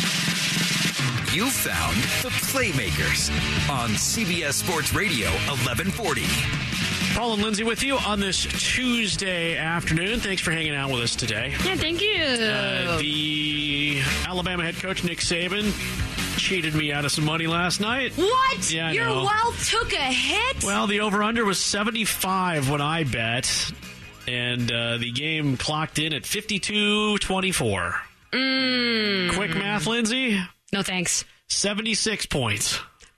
You found the Playmakers on C B S Sports Radio, eleven forty. Paul and Lindsay with you on this Tuesday afternoon. Thanks for hanging out with us today. Yeah, thank you. Uh, the Alabama head coach, Nick Saban, cheated me out of some money last night. What? Yeah, I Your know. wealth took a hit? Well, the over-under was seventy-five when I bet, and uh, the game clocked in at fifty-two twenty-four. Mm. Quick math, Lindsay? No, thanks. seventy-six points.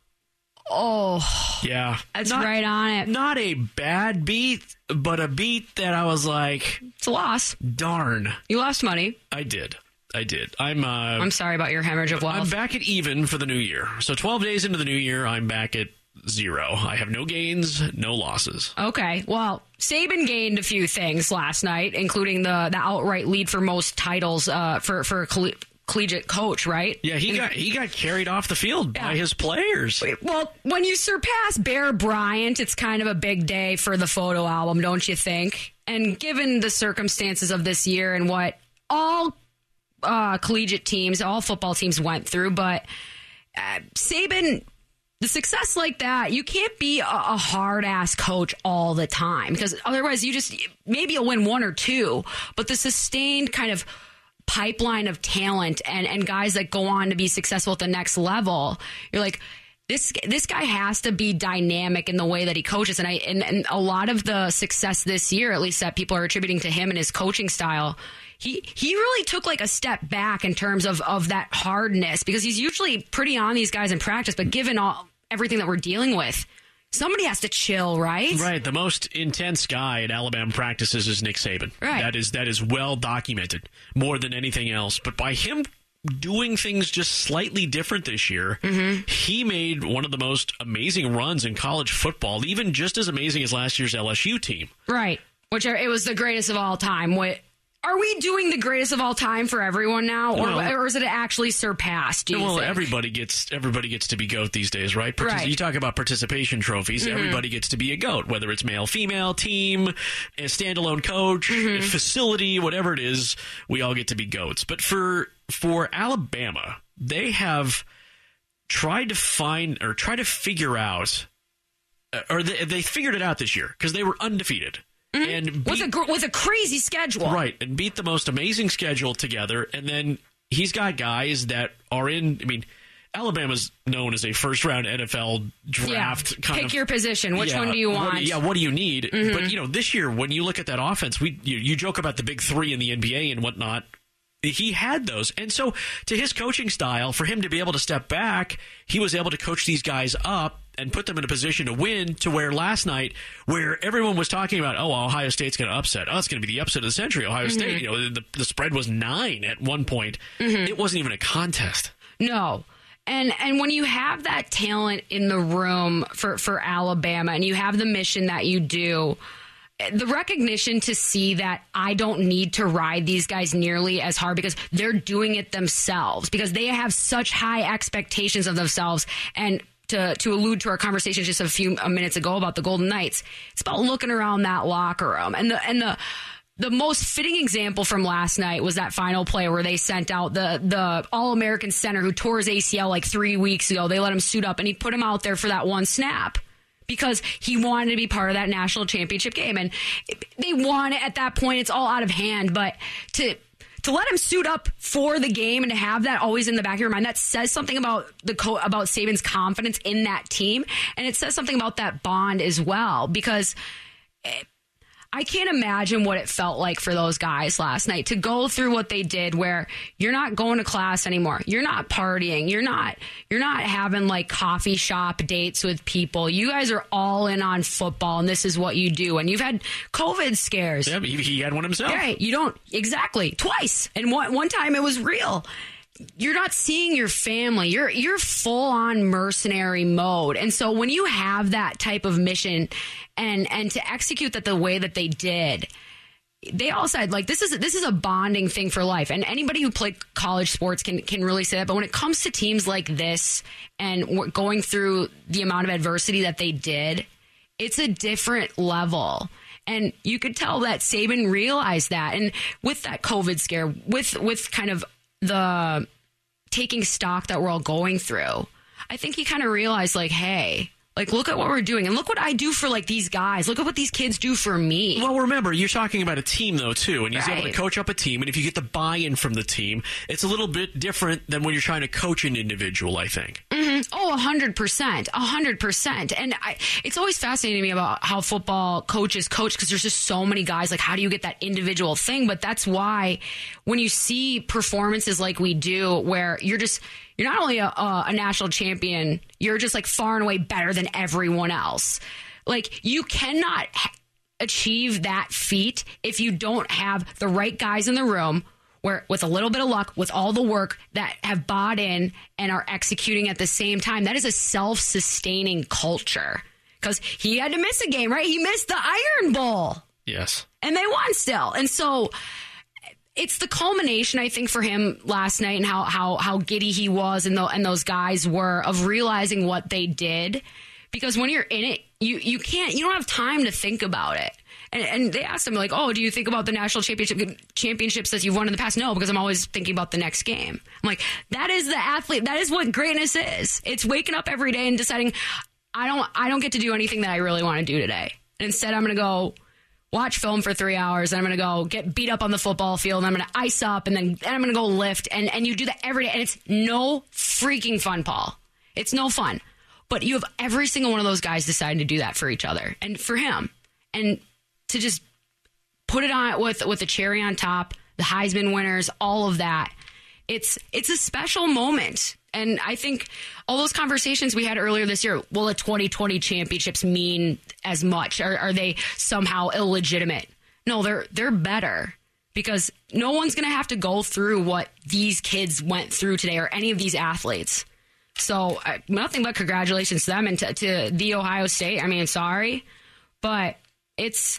Oh. Yeah. That's not, right on it. Not a bad beat, but a beat that I was like... It's a loss. Darn. You lost money. I did. I did. I'm uh, I'm sorry about your hemorrhage of wealth. I'm back at even for the new year. So twelve days into the new year, I'm back at zero. I have no gains, no losses. Okay. Well, Saban gained a few things last night, including the, the outright lead for most titles uh, for, for a coll- collegiate coach, right? Yeah, he and, got he got carried off the field yeah. by his players. Well, when you surpass Bear Bryant, it's kind of a big day for the photo album, don't you think? And given the circumstances of this year and what all uh, collegiate teams, all football teams went through, but uh, Saban... The success like that, you can't be a, a hard-ass coach all the time because otherwise you just, maybe you'll win one or two, but the sustained kind of pipeline of talent and, and guys that go on to be successful at the next level, you're like, this this guy has to be dynamic in the way that he coaches. And, I, and, and a lot of the success this year, at least that people are attributing to him and his coaching style, He he really took like a step back in terms of, of that hardness because he's usually pretty on these guys in practice, but given all everything that we're dealing with, somebody has to chill, right? Right. The most intense guy at Alabama practices is Nick Saban. Right. That is that is well documented more than anything else. But by him doing things just slightly different this year, mm-hmm. he made one of the most amazing runs in college football, even just as amazing as last year's L S U team. Right. Which are, it was the greatest of all time. What, are we doing the greatest of all time for everyone now, or, well, or is it actually surpassed? Do you well, think? everybody gets everybody gets to be GOAT these days, right? Partic- right. You talk about participation trophies. Mm-hmm. Everybody gets to be a GOAT, whether it's male, female, team, a standalone coach, mm-hmm. facility, whatever it is. We all get to be GOATs. But for for Alabama, they have tried to find or try to figure out, or they, they figured it out this year because they were undefeated. Mm-hmm. And beat, with, a, with a crazy schedule. Right, and beat the most amazing schedule together. And then he's got guys that are in, I mean, Alabama's known as a first-round N F L draft. Yeah. kind Pick of, your position. Which yeah, one do you want? What, yeah, what do you need? Mm-hmm. But, you know, this year, when you look at that offense, we you, you joke about the big three in the N B A and whatnot. He had those. And so, to his coaching style, for him to be able to step back, he was able to coach these guys up and put them in a position to win, to where last night, where everyone was talking about, oh, Ohio State's going to upset. Oh, it's going to be the upset of the century, Ohio mm-hmm. State. You know, the, the spread was nine at one point. Mm-hmm. It wasn't even a contest. No. And and when you have that talent in the room for, for Alabama and you have the mission that you do, the recognition to see that I don't need to ride these guys nearly as hard because they're doing it themselves, because they have such high expectations of themselves. And to, to allude to our conversation just a few minutes ago about the Golden Knights. It's about looking around that locker room. And the, and the, the most fitting example from last night was that final play where they sent out the, the All-American center who tore his A C L like three weeks ago. They let him suit up and he put him out there for that one snap because he wanted to be part of that national championship game. And they won it at that point. It's all out of hand. But to to let him suit up for the game and to have that always in the back of your mind, that says something about the co- about Saban's confidence in that team. And it says something about that bond as well, because it, I can't imagine what it felt like for those guys last night to go through what they did, where you're not going to class anymore. You're not partying. You're not, you're not having like coffee shop dates with people. You guys are all in on football and this is what you do. And you've had COVID scares. Yeah, he, he had one himself. Right. You don't exactly twice. And one, one time it was real. You're not seeing your family. You're you're full on mercenary mode. And so when you have that type of mission and and to execute that the way that they did, they all said like this is this is a bonding thing for life. And anybody who played college sports can can really say that. But when it comes to teams like this and going through the amount of adversity that they did, it's a different level. And you could tell that Saban realized that. And with that COVID scare, with with kind of the taking stock that we're all going through, I think he kind of realized like, hey, like, look at what we're doing. And look what I do for, like, these guys. Look at what these kids do for me. Well, remember, you're talking about a team, though, too. And he's right. able to coach up a team. And if you get the buy-in from the team, it's a little bit different than when you're trying to coach an individual, I think. Mm-hmm. Oh, one hundred percent. one hundred percent. And I, it's always fascinating to me about how football coaches coach, because there's just so many guys. Like, how do you get that individual thing? But that's why when you see performances like we do, where you're just... You're not only a, a, a national champion, you're just like far and away better than everyone else. Like, you cannot ha- achieve that feat if you don't have the right guys in the room where, with a little bit of luck, with all the work, that have bought in and are executing at the same time. That is a self-sustaining culture, because he had to miss a game, right? He missed the Iron Bowl. Yes. And they won still. And so... It's the culmination, I think, for him last night, and how how how giddy he was and, the, and those guys were, of realizing what they did. Because when you're in it, you, you can't, you don't have time to think about it. And, and they asked him, like, oh, do you think about the national championship championships that you've won in the past? No, because I'm always thinking about the next game. I'm like, that is the athlete. That is what greatness is. It's waking up every day and deciding, I don't I don't get to do anything that I really want to do today. And instead, I'm going to go watch film for three hours, and I'm going to go get beat up on the football field, and I'm going to ice up, and then and I'm going to go lift, and, and you do that every day, and it's no freaking fun, Paul. It's no fun. But you have every single one of those guys deciding to do that for each other and for him. And to just put it on with with a cherry on top, the Heisman winners, all of that, it's it's a special moment. And I think all those conversations we had earlier this year, will the twenty twenty championships mean as much? Are, are they somehow illegitimate? No, they're they're better, because no one's going to have to go through what these kids went through today, or any of these athletes. So uh, nothing but congratulations to them and to, to the Ohio State. I mean, sorry, but it's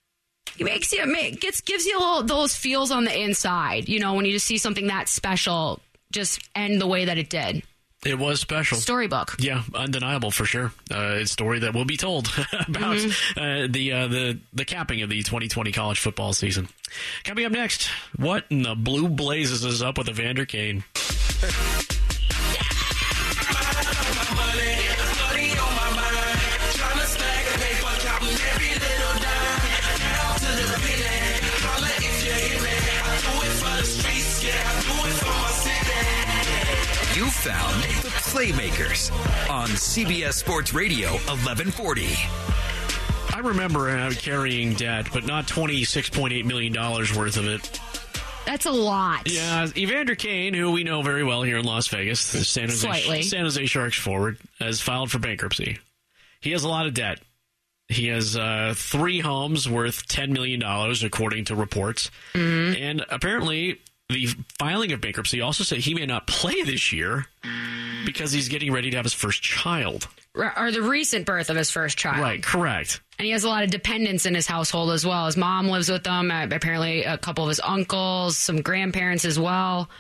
it makes you it gets gives you a little, those feels on the inside. You know, when you just see something that special just end the way that it did. It was special. Storybook. Yeah, undeniable for sure. Uh, it's a story that will be told about mm-hmm. uh, the uh, the the capping of the twenty twenty college football season. Coming up next, what in the blue blazes is up with Evander Kane? You found the Playmakers on C B S Sports Radio eleven forty. I remember uh, carrying debt, but not twenty-six point eight million dollars worth of it. That's a lot. Yeah, Evander Kane, who we know very well here in Las Vegas, the San Jose, Slightly. San Jose Sharks forward, has filed for bankruptcy. He has a lot of debt. He has uh, three homes worth ten million dollars, according to reports. Mm-hmm. And apparently, the filing of bankruptcy also said he may not play this year because he's getting ready to have his first child. Or the recent birth of his first child. Right, correct. And he has a lot of dependents in his household as well. His mom lives with him, apparently a couple of his uncles, some grandparents as well.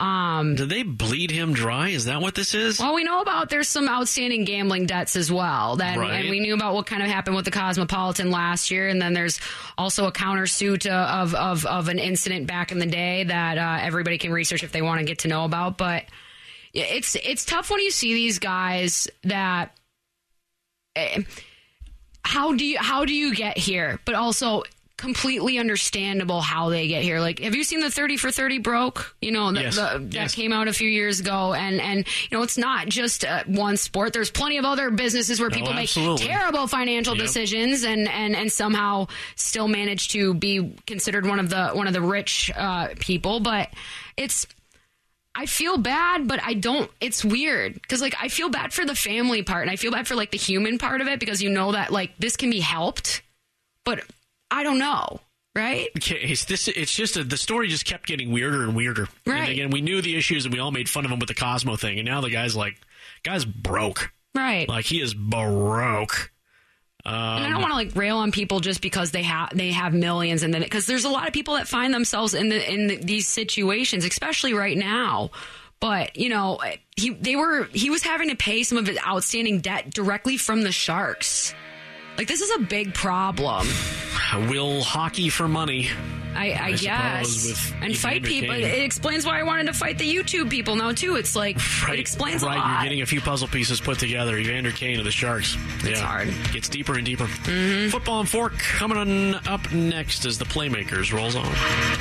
Um, Did they bleed him dry? Is that what this is? Well, we know about there's some outstanding gambling debts as well. That, Right. And we knew about what kind of happened with the Cosmopolitan last year. And then there's also a countersuit uh, of, of, of an incident back in the day that uh, everybody can research if they want to get to know about. But it's it's tough when you see these guys that... Uh, how do you how do you get here? But also... completely understandable how they get here. Like, have you seen the thirty for thirty broke? You know, the, Yes. the, that Yes. came out a few years ago. And, and you know, it's not just uh, one sport. There's plenty of other businesses where Oh, people make absolutely. terrible financial Yep. decisions and, and, and somehow still manage to be considered one of the one of the rich uh, people. But it's... I feel bad, but I don't, it's weird because like I feel bad for the family part and I feel bad for like the human part of it because you know that like this can be helped, but I don't know, right? Okay, it's this. It's just a, the story just kept getting weirder and weirder. Right. And again, we knew the issues and we all made fun of him with the Cosmo thing, and now the guy's like, guy's broke. Right. Like he is broke. Um, And I don't want to like rail on people just because they have they have millions and then because there's a lot of people that find themselves in the in the, these situations, especially right now. But you know, he they were he was having to pay some of his outstanding debt directly from the Sharks. Like this is a big problem. Will hockey for money. I, I, I guess. suppose, with And Evander fight people. Kane. It explains why I wanted to fight the YouTube people now, too. It's like, Right, it explains right. a lot. You're getting a few puzzle pieces put together. Evander Kane of the Sharks. It's yeah. hard. Gets deeper and deeper. Mm-hmm. Football and Fork coming on up next as the Playmakers rolls on.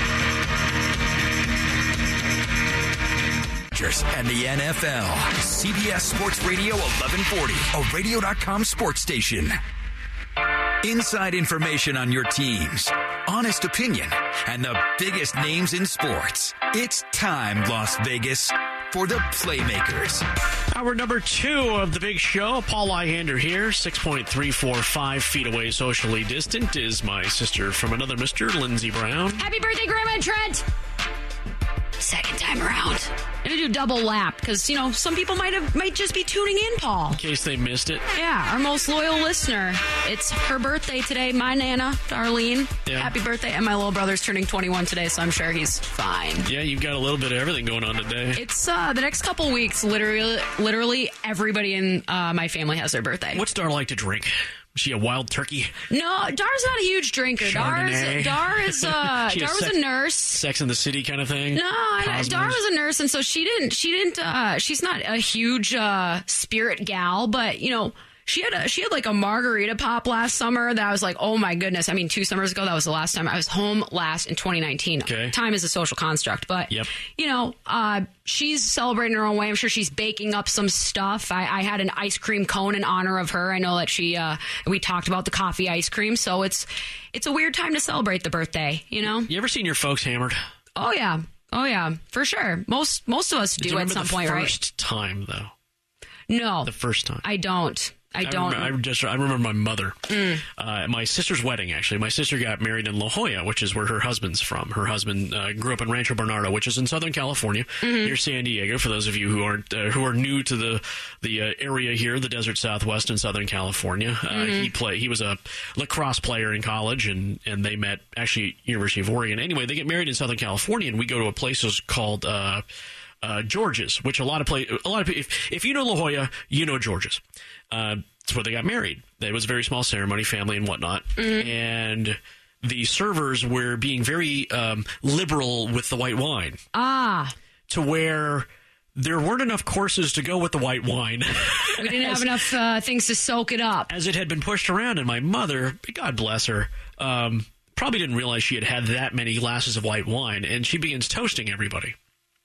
And the N F L. C B S Sports Radio eleven forty, a radio dot com sports station. Inside information on your teams, honest opinion, and the biggest names in sports. It's time, Las Vegas, for the Playmakers. Hour number two of the big show. Paul Lyhander here, six point three four five feet away socially distant, is my sister from another Mister Lindsey Brown. Happy birthday, Grandma Trent! Second time around. I'm going to do double lap because, you know, some people might have might just be tuning in, Paul. In case they missed it. Yeah, our most loyal listener. It's her birthday today, my Nana, Darlene. Yeah. Happy birthday. And my little brother's turning twenty-one today, so I'm sure he's fine. Yeah, you've got a little bit of everything going on today. It's uh, the next couple weeks, literally, literally everybody in uh, my family has their birthday. What's Dar like to drink? Is she a wild turkey? No, Dar's not a huge drinker. Dar's, Chardonnay? Dar is uh, She a Dar was sex- a nurse. Sex in the City kind of thing? No, I, Cosmos? Dar was a nurse, and so she didn't. She didn't. Uh, she's not a huge uh, spirit gal, but you know, she had a she had like a margarita pop last summer that I was like, oh my goodness. I mean, two summers ago, that was the last time I was home last in twenty nineteen. Okay. Time is a social construct, but Yep. you know, uh, she's celebrating her own way. I'm sure she's baking up some stuff. I, I had an ice cream cone in honor of her. I know that she. Uh, we talked about the coffee ice cream, so it's it's a weird time to celebrate the birthday. You know. You ever seen your folks hammered? Oh yeah. Oh yeah, for sure. Most most of us Did do you at remember some the point, right? first time, though? No, The first time. I don't. I don't. Remember, I just I remember my mother. Mm. Uh, at my sister's wedding, actually. My sister got married in La Jolla, which is where her husband's from. Her husband uh, grew up in Rancho Bernardo, which is in Southern California, Mm-hmm. near San Diego. For those of you who aren't uh, who are new to the the uh, area here, the desert Southwest in Southern California. Uh, Mm-hmm. He play he was a lacrosse player in college, and and they met actually at University of Oregon. Anyway, they get married in Southern California, and we go to a place called. Uh, Uh, George's, which a lot of play, a lot of if if you know La Jolla, you know George's. Uh, it's where they got married. It was a very small ceremony, family and whatnot, Mm-hmm. and the servers were being very um, liberal with the white wine, Ah, to where there weren't enough courses to go with the white wine. we didn't have enough uh, things to soak it up. As it had been pushed around, and my mother, God bless her, um, probably didn't realize she had had that many glasses of white wine, and she begins toasting everybody.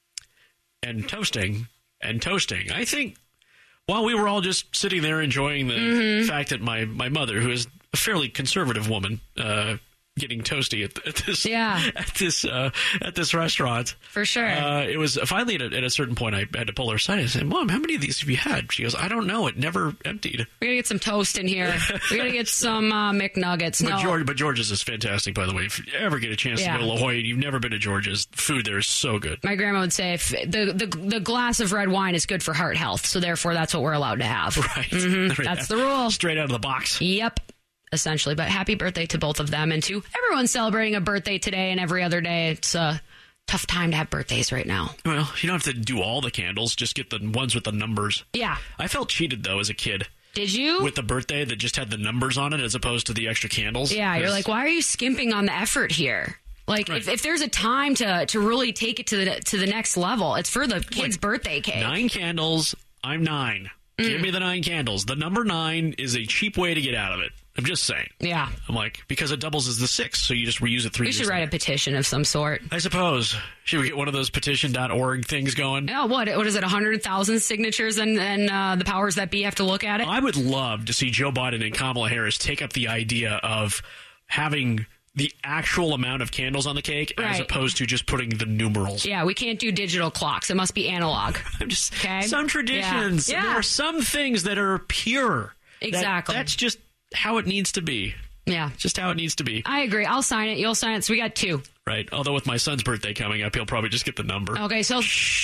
And toasting and toasting. I think while we were all just sitting there enjoying the Mm-hmm. fact that my, my mother, who is a fairly conservative woman, uh, getting toasty at, at this Yeah. at this uh, at this restaurant, For sure. uh, it was finally at a, at a certain point I had to pull her aside and say, "Mom, how many of these have you had?" She goes, "I don't know. It never emptied." We gotta get some toast in here. We gotta get some uh, McNuggets. But No. George, but George's is fantastic, by the way. If you ever get a chance Yeah. to go to La Jolla, you've never been to George's. Food there is so good. My grandma would say if the, the the glass of red wine is good for heart health, so therefore that's what we're allowed to have. Right. Mhm. Right. That's the rule. Straight out of the box. Yep. Essentially, but happy birthday to both of them and to everyone celebrating a birthday today and every other day. It's uh, tough time to have birthdays right now. Well, you don't have to do all the candles. Just get the ones with the numbers. Yeah. I felt cheated, though, as a kid. Did you? With the birthday that just had the numbers on it as opposed to the extra candles. Yeah, you're like, why are you skimping on the effort here? Like, right. if, if there's a time to, to really take it to the to the next level, it's for the kid's like, birthday cake. Nine candles, I'm nine. Mm. Give me the nine candles. The number nine is a cheap way to get out of it. I'm just saying. Yeah. I'm like, because it doubles as the six, so you just reuse it three we years should write later. A petition of some sort. I suppose. Should we get one of those petition dot org things going? Yeah, what? What is it, one hundred thousand signatures and, and uh, the powers that be have to look at it? I would love to see Joe Biden and Kamala Harris take up the idea of having the actual amount of candles on the cake right. as opposed to just putting the numerals. Yeah, we can't do digital clocks. It must be analog. I'm just okay? Some traditions. Yeah. There Yeah. are some things that are pure. Exactly. That, that's just how it needs to be. Yeah. Just how it needs to be. I agree. I'll sign it. You'll sign it. So we got two. Right. Although with my son's birthday coming up, he'll probably just get the number. Okay, so...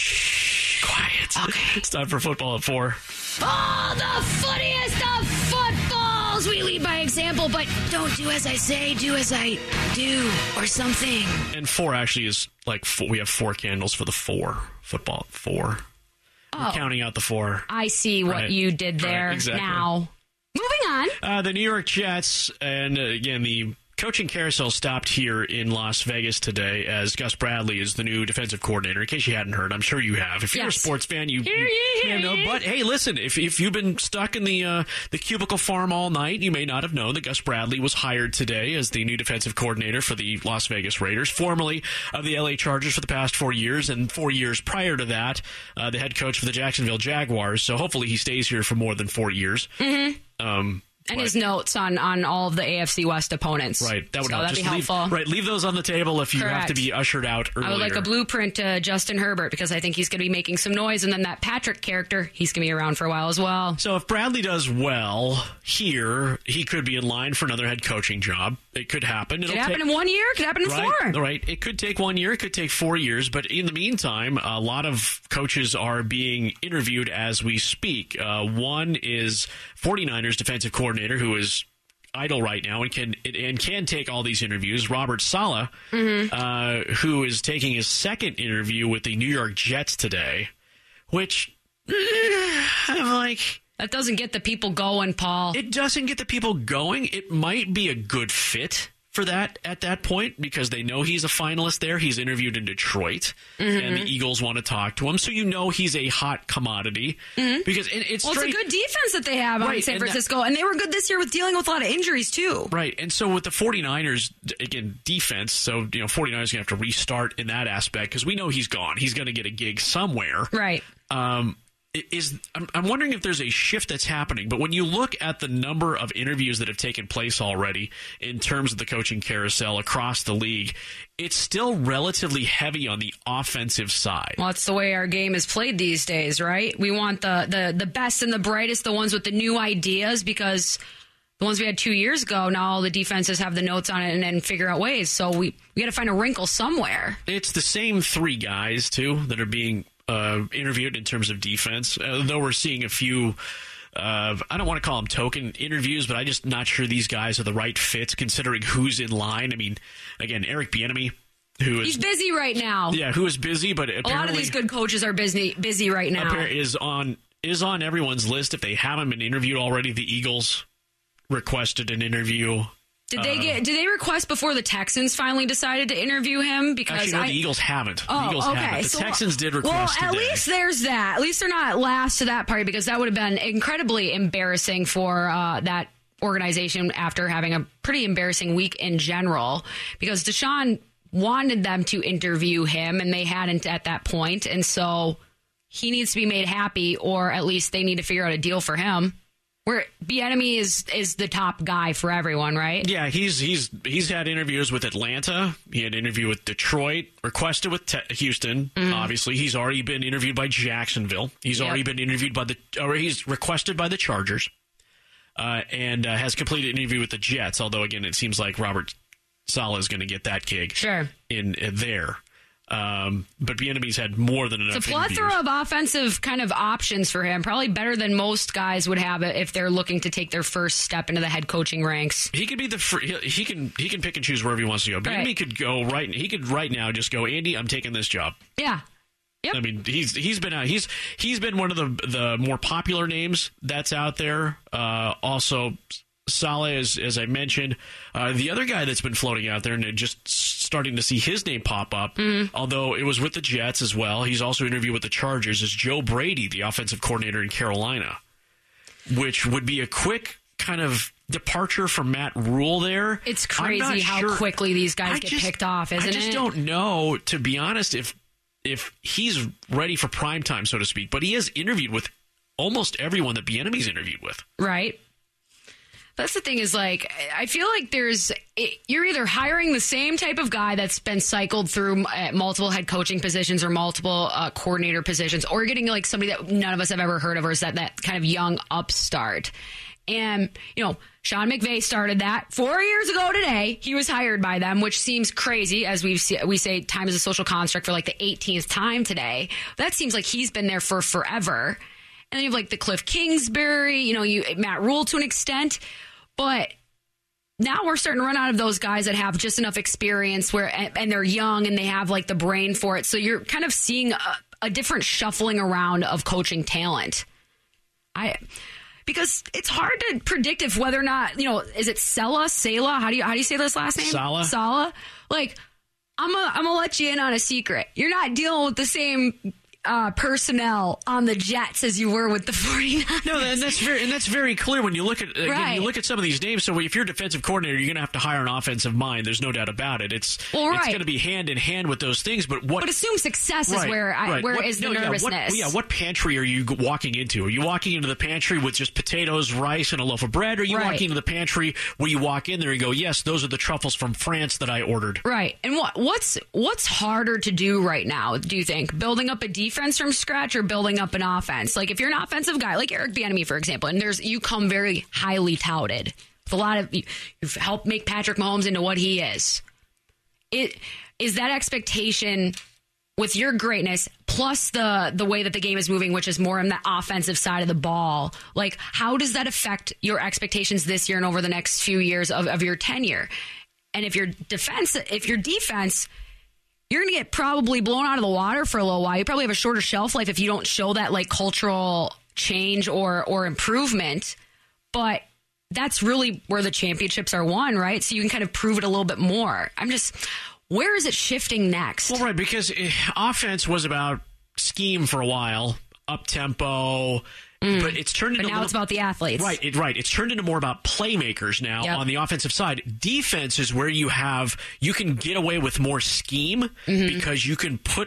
Shh. Quiet. Okay. It's time for football at four. Oh, the footiest of footballs! We lead by example, but don't do as I say, do as I do, or something. And four actually is like, four, we have four candles for the four. Football at four. Oh. We're counting out the four. I see what right. you did there right, exactly. now. Moving on. Uh, the New York Jets, and uh, again, the coaching carousel stopped here in Las Vegas today as Gus Bradley is the new defensive coordinator. In case you hadn't heard, I'm sure you have. If you're yes. a sports fan, you, hear you ye, hear may know. ye. But hey, listen, if if you've been stuck in the uh, the cubicle farm all night, you may not have known that Gus Bradley was hired today as the new defensive coordinator for the Las Vegas Raiders, formerly of the L A Chargers for the past four years, and four years prior to that, uh, the head coach for the Jacksonville Jaguars. So hopefully he stays here for more than four years. Mm-hmm. Um, And Right. his notes on, on all of the A F C West opponents. Right. That would so help. that'd Just be leave, helpful. right. Leave those on the table if you Correct. have to be ushered out earlier. I would like a blueprint to Justin Herbert because I think he's going to be making some noise. And then that Patrick character, he's going to be around for a while as well. So if Bradley does well here, he could be in line for another head coaching job. It could happen. Could It'll happen take, in one year. Could happen in right, four. Right. It could take one year. It could take four years. But in the meantime, a lot of coaches are being interviewed as we speak. Uh, one is 49ers defensive coordinator who is idle right now and can and can take all these interviews. Robert Saleh, mm-hmm. uh, who is taking his second interview with the New York Jets today, which I'm like, that doesn't get the people going, Paul. It doesn't get the people going. It might be a good fit for that at that point because they know he's a finalist there. He's interviewed in Detroit, mm-hmm. and the Eagles want to talk to him, so you know he's a hot commodity. Mm-hmm. Because it, it's well, straight, it's a good defense that they have right, on San and Francisco, that, and they were good this year with dealing with a lot of injuries too. Right, and so with the 49ers, again, defense, so you know 49ers are going to have to restart in that aspect because we know he's gone. He's going to get a gig somewhere. Right. Um, Is I'm, I'm wondering if there's a shift that's happening, but when you look at the number of interviews that have taken place already in terms of the coaching carousel across the league, it's still relatively heavy on the offensive side. Well, it's the way our game is played these days, right? We want the, the, the best and the brightest, the ones with the new ideas, because the ones we had two years ago, now all the defenses have the notes on it and then figure out ways. So we, we got to find a wrinkle somewhere. It's the same three guys, too, that are being Uh, interviewed in terms of defense, uh, though we're seeing a few, uh, I don't want to call them token interviews, but I'm just not sure these guys are the right fits considering who's in line. I mean, again, Eric Bieniemy, who is... He's busy right now. Yeah, who is busy, but apparently... A lot of these good coaches are busy busy right now. Is on, is on everyone's list. If they haven't been interviewed already, the Eagles requested an interview. Did they get? Did they request before the Texans finally decided to interview him? Because Actually, no, I, the Eagles haven't. Oh, the Eagles okay. haven't. The so, Texans did request Well, at today. least there's that. At least they're not last to that party because that would have been incredibly embarrassing for uh, that organization after having a pretty embarrassing week in general. Because Deshaun wanted them to interview him, and they hadn't at that point, and so he needs to be made happy, or at least they need to figure out a deal for him. Where Bieniemy is is the top guy for everyone, right? Yeah, he's he's he's had interviews with Atlanta. He had an interview with Detroit, requested with te- Houston. Mm-hmm. Obviously, he's already been interviewed by Jacksonville. He's yep. already been interviewed by the, or he's requested by the Chargers, uh, and uh, has completed an interview with the Jets. Although, again, it seems like Robert Saleh is going to get that gig. Sure. In uh, there. Um, but Bieniemy's had more than enough. It's a plethora interviews. of offensive kind of options for him. Probably better than most guys would have it if they're looking to take their first step into the head coaching ranks. He could be the fr- he, he can he can pick and choose wherever he wants to go. Bieniemy Right. could go right. He could right now just go, Andy, I'm taking this job. Yeah. Yep. I mean, he's he's been out, he's he's been one of the the more popular names that's out there. Uh, also, Saleh, as as I mentioned, uh, the other guy that's been floating out there and just starting to see his name pop up, mm-hmm. although it was with the Jets as well. He's also interviewed with the Chargers. Is Joe Brady, the offensive coordinator in Carolina, which would be a quick kind of departure from Matt Rule there. It's crazy how sure. quickly these guys I get just, picked off, isn't it? I just it? don't know, to be honest, if if he's ready for prime time, so to speak. But he has interviewed with almost everyone that Bieniemy's interviewed with. Right. That's the thing is, like, I feel like there's, you're either hiring the same type of guy that's been cycled through multiple head coaching positions or multiple uh, coordinator positions, or you're getting like somebody that none of us have ever heard of, or is that, that kind of young upstart. And, you know, Sean McVay started that four years ago today. He was hired by them, which seems crazy, as we we say time is a social construct for like the eighteenth time today. That seems like he's been there for forever. And then you have like the Cliff Kingsbury, you know, you Matt Rule to an extent. But now we're starting to run out of those guys that have just enough experience where, and, and they're young and they have like the brain for it. So you're kind of seeing a, a different shuffling around of coaching talent. I... Because it's hard to predict if whether or not, you know, is it Sela, Sela? How do you how do you say this last name? Saleh. Saleh. Like, I'm gonna I'm gonna let you in on a secret. You're not dealing with the same uh, personnel on the Jets as you were with the 49ers. No, and that's very and that's very clear when you look at again, right. you look at some of these names. So if you're a defensive coordinator, you're going to have to hire an offensive mind. There's no doubt about it. It's well, right. it's going to be hand in hand with those things. But what? But assume success right, is where I, right. where what, is the no, nervousness. Yeah what, yeah, what pantry are you walking into? Are you walking into the pantry with just potatoes, rice, and a loaf of bread? Or are you right. walking into the pantry where you walk in there and go, yes, those are the truffles from France that I ordered? Right. And what what's what's harder to do right now? Do you think building up a defense from scratch or building up an offense? Like if you're an offensive guy, like Eric Bieniemy, for example, and there's you come very highly touted with a lot of you've helped make Patrick Mahomes into what he is. It is that expectation with your greatness plus the the way that the game is moving, which is more on the offensive side of the ball. Like how does that affect your expectations this year and over the next few years of, of your tenure? And if your defense, if your defense. You're going to get probably blown out of the water for a little while. You probably have a shorter shelf life if you don't show that like cultural change or or improvement. But that's really where the championships are won, right? So you can kind of prove it a little bit more. I'm just, where is it shifting next? Well, right, because offense was about scheme for a while, up tempo. Mm. But it's turned into but now little, it's about the athletes. Right, it, right. It's turned into more about playmakers now yep. on the offensive side. Defense is where you have you can get away with more scheme mm-hmm. because you can put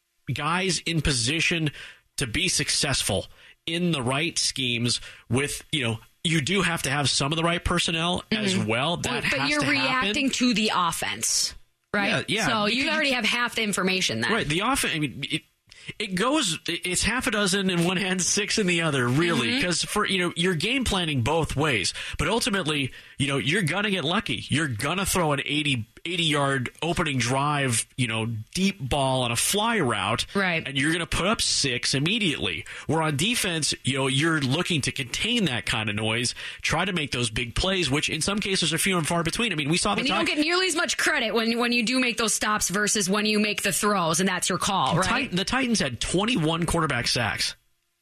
guys in position to be successful in the right schemes with, you know, you do have to have some of the right personnel mm-hmm. as well. That but, but has you're to reacting happen. to the offense, right? Yeah, yeah. So because you already have half the information then. Right, the offense, I mean, it, It goes, it's half a dozen in one hand, six in the other, really, because mm-hmm. for, you know, you're game planning both ways. But ultimately, you know, you're going to get lucky. You're going to throw an eighty, eighty yard opening drive, you know, deep ball on a fly route. Right. And you're going to put up six immediately. Where on defense, you know, you're looking to contain that kind of noise, try to make those big plays, which in some cases are few and far between. I mean, we saw the And you don't get nearly as much credit when, when you do make those stops versus when you make the throws, and that's your call, the right? Titan, the Titans had twenty-one quarterback sacks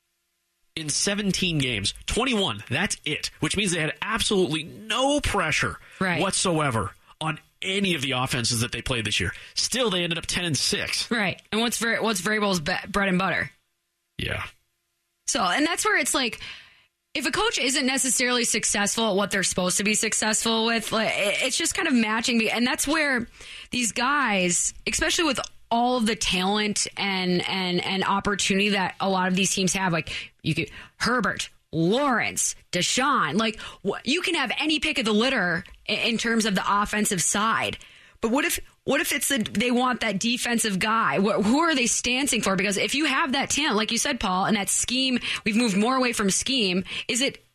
in seventeen games. twenty-one. That's it. Which means they had absolutely no pressure right. whatsoever on any of the offenses that they played this year. Still, they ended up ten and six. Right. And what's very, what's Vrabel's be- bread and butter? Yeah. So, and that's where it's like, if a coach isn't necessarily successful at what they're supposed to be successful with, like, it's just kind of matching. And that's where these guys, especially with all of the talent and and and opportunity that a lot of these teams have, like you could Herbert, Lawrence, Deshaun, like you can have any pick of the litter in, in terms of the offensive side. But what if what if it's the, they want that defensive guy? Wh- who are they stancing for? Because if you have that talent, like you said, Paul, and that scheme, we've moved more away from scheme. Is it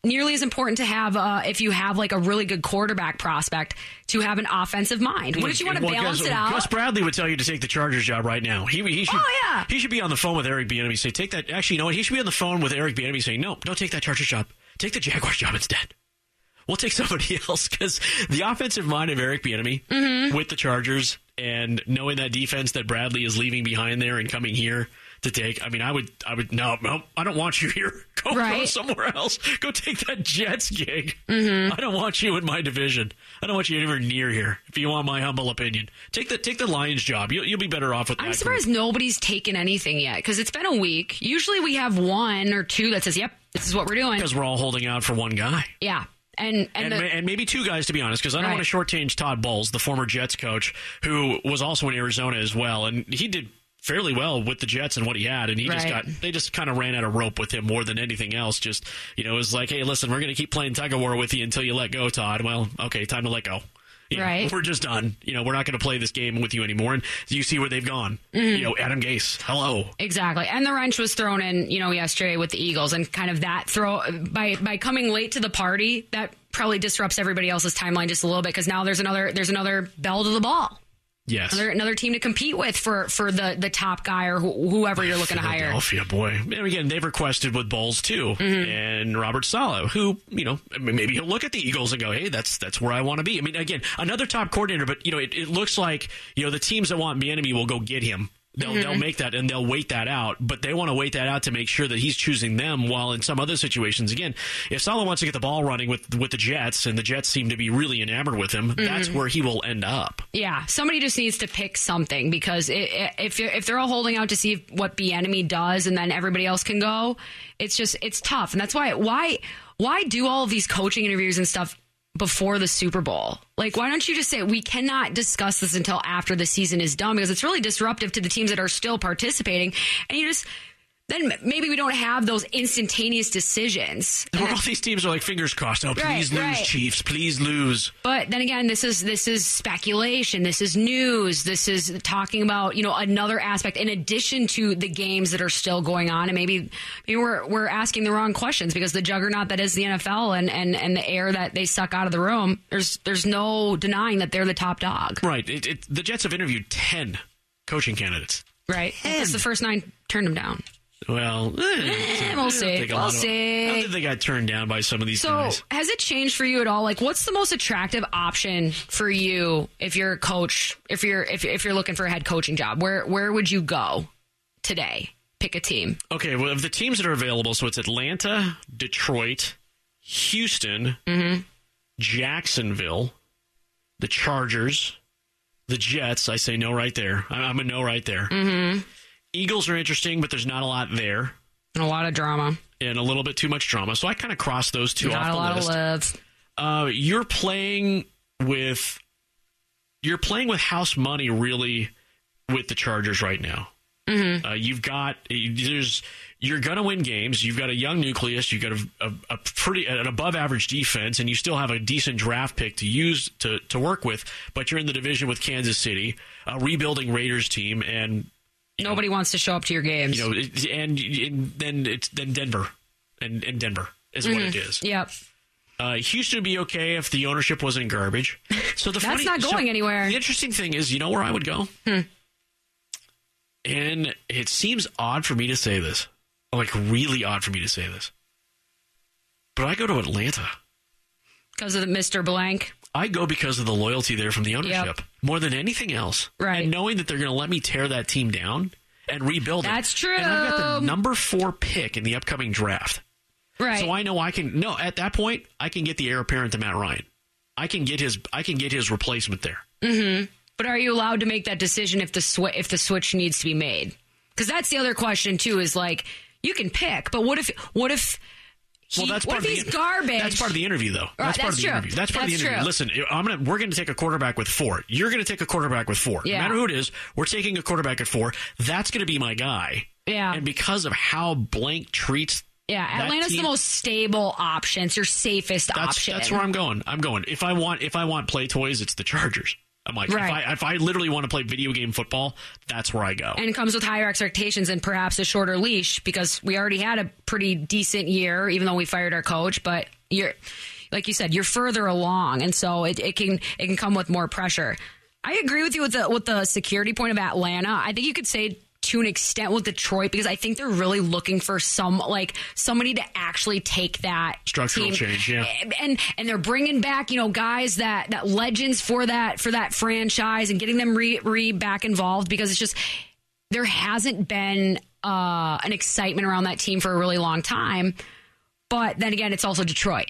nearly as important to have, uh, if you have like a really good quarterback prospect, to have an offensive mind. Wouldn't you want to well, balance Gus, it out? Gus Bradley would tell you to take the Chargers job right now. He, he should, oh, yeah. He should be on the phone with Eric Bieniemy. Say, take that. Actually, you know what? He should be on the phone with Eric Bieniemy saying, no, don't take that Chargers job. Take the Jaguars job instead. We'll take somebody else, because the offensive mind of Eric Bieniemy mm-hmm. with the Chargers and knowing that defense that Bradley is leaving behind there and coming here to take. I mean, I would, I would, no, no, I don't want you here. Go, right. go somewhere else. Go take that Jets gig. Mm-hmm. I don't want you in my division. I don't want you anywhere near here. If you want my humble opinion, take the take the Lions job. You'll, you'll be better off with that. I'm surprised group. Nobody's taken anything yet, because it's been a week. Usually we have one or two that says, "Yep, this is what we're doing." Because we're all holding out for one guy. Yeah. And and, and, the, and maybe two guys, to be honest, because I don't right. want to shortchange Todd Bowles, the former Jets coach, who was also in Arizona as well, and he did fairly well with the Jets and what he had, and he right. just got they just kind of ran out of rope with him more than anything else. Just, you know, it was like, hey, listen, we're going to keep playing tug of war with you until you let go, Todd. Well, okay, time to let go. You know, right. We're just done. You know, we're not going to play this game with you anymore. And you see where they've gone. Mm-hmm. You know, Adam Gase, hello. Exactly. And the wrench was thrown in, you know, yesterday with the Eagles, and kind of that throw by by coming late to the party, that probably disrupts everybody else's timeline just a little bit, because now there's another there's another bell to the ball. Yes. Another, another team to compete with for, for the, the top guy or wh- whoever you're looking to hire. Philadelphia, boy. And again, they've requested with Bowles, too. Mm-hmm. And Robert Saleh, who, you know, maybe he'll look at the Eagles and go, hey, that's that's where I want to be. I mean, again, another top coordinator, but, you know, it, it looks like, you know, the teams that want Bieniemy will go get him. They'll mm-hmm. they'll make that, and they'll wait that out, but they want to wait that out to make sure that he's choosing them. While in some other situations, again, if Saleh wants to get the ball running with with the Jets, and the Jets seem to be really enamored with him, mm-hmm. that's where he will end up. Yeah, somebody just needs to pick something, because it, it, if you're, if they're all holding out to see what Bieniemy does, and then everybody else can go, it's just it's tough, and that's why why why do all of these coaching interviews and stuff before the Super Bowl? Like, why don't you just say we cannot discuss this until after the season is done, because it's really disruptive to the teams that are still participating, and you just then maybe we don't have those instantaneous decisions. Where all these teams are like, fingers crossed, oh, please right, lose, right. Chiefs, please lose. But then again, this is this is speculation. This is news. This is talking about, you know, another aspect in addition to the games that are still going on. And maybe maybe we're we're asking the wrong questions, because the juggernaut that is the N F L and, and, and the air that they suck out of the room, there's there's no denying that they're the top dog. Right. It, it, the Jets have interviewed ten coaching candidates. Right. Because the first nine turned them down. Well, eh, we'll see. We'll of, see. I don't think they got turned down by some of these so, guys. So, has it changed for you at all? Like, what's the most attractive option for you if you're a coach? If you're if if you're looking for a head coaching job, where where would you go today? Pick a team. Okay, well, of the teams that are available, so it's Atlanta, Detroit, Houston, mm-hmm. Jacksonville, the Chargers, the Jets. I say no right there. I'm a no right there. Mm-hmm. Eagles are interesting, but there's not a lot there. A lot of drama. And a little bit too much drama. So I kind of crossed those two not off the a lot list. Of lives. Uh, you're playing with you're playing with house money, really, with the Chargers right now. Mm-hmm. Uh, you've got there's you're going to win games. You've got a young nucleus. You've got a, a, a pretty an above average defense, and you still have a decent draft pick to use to to work with. But you're in the division with Kansas City, a rebuilding Raiders team, and nobody know, wants to show up to your games. You know, and, and then it's then Denver, and, and Denver is mm-hmm. what it is. Yep. Uh, Houston would be okay if the ownership wasn't garbage. So the that's funny, not going so anywhere. The interesting thing is, you know where I would go, hmm. and it seems odd for me to say this, like really odd for me to say this, but I go to Atlanta because of the Mister Blank. I go because of the loyalty there from the ownership yep. more than anything else. Right. And knowing that they're going to let me tear that team down and rebuild That's it. That's true. And I've got the number four pick in the upcoming draft. Right. So I know I can, no, at that point, I can get the heir apparent to Matt Ryan. I can get his, I can get his replacement there. Mm-hmm. But are you allowed to make that decision if the sw- if the switch needs to be made? Because that's the other question too. Is like, you can pick, but what if what if he, well, that's what part if of he's the, garbage? That's part of the interview, though. That's, right, part that's of the true. interview. That's part that's of the interview. True. Listen, I'm gonna we're gonna take a quarterback with four. You're gonna take a quarterback with four. Yeah. No matter who it is, we're taking a quarterback at four. That's gonna be my guy. Yeah. And because of how Blank treats. Yeah, Atlanta's team, the most stable option. It's your safest that's, option. That's where I'm going. I'm going. If I want, if I want play toys, it's the Chargers. I'm like, Right. if I if I literally want to play video game football, that's where I go. And it comes with higher expectations and perhaps a shorter leash because we already had a pretty decent year, even though we fired our coach. But you're, like you said, you're further along, and so it, it can it can come with more pressure. I agree with you with the with the security point of Atlanta. I think you could say to an extent with Detroit because I think they're really looking for some like somebody to actually take that structural team. change, yeah. And and they're bringing back, you know, guys that that legends for that for that franchise and getting them re, re back involved because it's just there hasn't been uh, an excitement around that team for a really long time. But then again, it's also Detroit.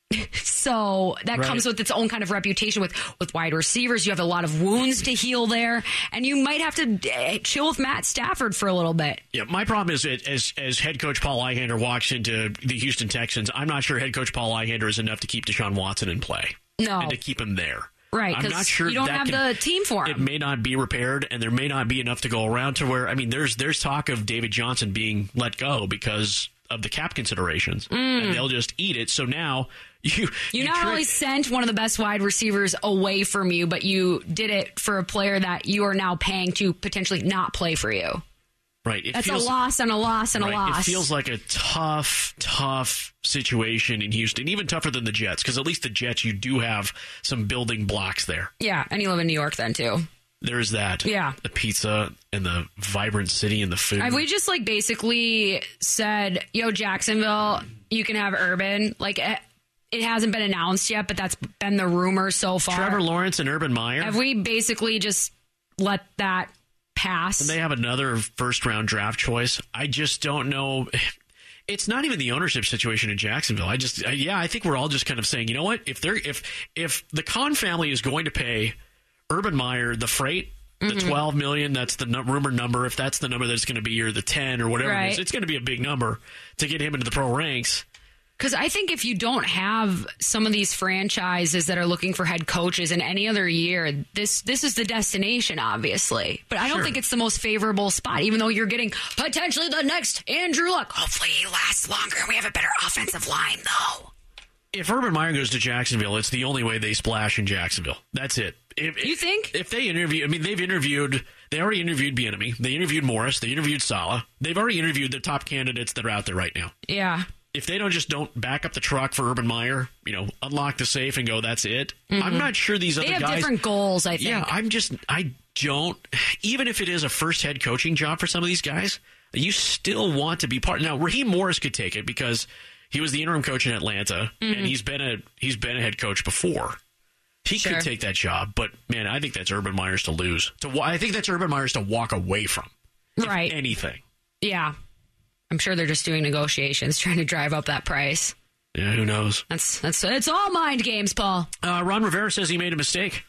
So that right. comes with its own kind of reputation with, with wide receivers. You have a lot of wounds to heal there, and you might have to uh, chill with Matt Stafford for a little bit. Yeah, my problem is that as as head coach Paul Eichander walks into the Houston Texans, I'm not sure head coach Paul Eichander is enough to keep Deshaun Watson in play. No. And to keep him there. Right, I'm not sure you don't that have can, the team for him. It may not be repaired, and there may not be enough to go around to where, I mean, there's there's talk of David Johnson being let go because of the cap considerations, Mm. and they'll just eat it. So now you You, you not trick- only sent one of the best wide receivers away from you, but you did it for a player that you are now paying to potentially not play for you. Right. It That's feels, a loss and a loss and right, a loss. It feels like a tough, tough situation in Houston, even tougher than the Jets, because at least the Jets, you do have some building blocks there. Yeah, and you live in New York then, too. There's that. Yeah. The pizza and the vibrant city and the food. Have we just, like, basically said, yo, Jacksonville, you can have Urban? Like, it, it hasn't been announced yet, but that's been the rumor so far. Trevor Lawrence and Urban Meyer. Have we basically just let that pass? And they have another first-round draft choice. I just don't know. It's not even the ownership situation in Jacksonville. I just, I, yeah, I think we're all just kind of saying, you know what? If they're, if if the Khan family is going to pay Urban Meyer the freight, the Mhm. twelve million, that's the no, rumor number. If that's the number that's going to be, or the ten or whatever it is, Right. it's going to be a big number to get him into the pro ranks. Because I think if you don't have some of these franchises that are looking for head coaches in any other year, this this is the destination, obviously. But I don't Sure. think it's the most favorable spot, even though you're getting potentially the next Andrew Luck. Hopefully he lasts longer and we have a better offensive line, though. If Urban Meyer goes to Jacksonville, it's the only way they splash in Jacksonville. That's it. If, You think? If they interview, I mean, they've interviewed, they already interviewed Bieniemy. They interviewed Morris. They interviewed Saleh. They've already interviewed the top candidates that are out there right now. Yeah. If they don't just don't back up the truck for Urban Meyer, you know, unlock the safe and go, that's it. Mhm. I'm not sure these They other have guys. different goals, I think. Yeah, I'm just, I don't, even if it is a first head coaching job for some of these guys, you still want to be part. Now, Raheem Morris could take it because he was the interim coach in Atlanta, Mhm. and he's been a he's been a head coach before. He Sure. could take that job, but man, I think that's Urban Meyer's to lose. To wa- I think that's Urban Meyer's to walk away from. Right. If anything. Yeah. I'm sure they're just doing negotiations, trying to drive up that price. Yeah, who knows? That's that's it's all mind games, Paul. Uh, Ron Rivera says he made a mistake.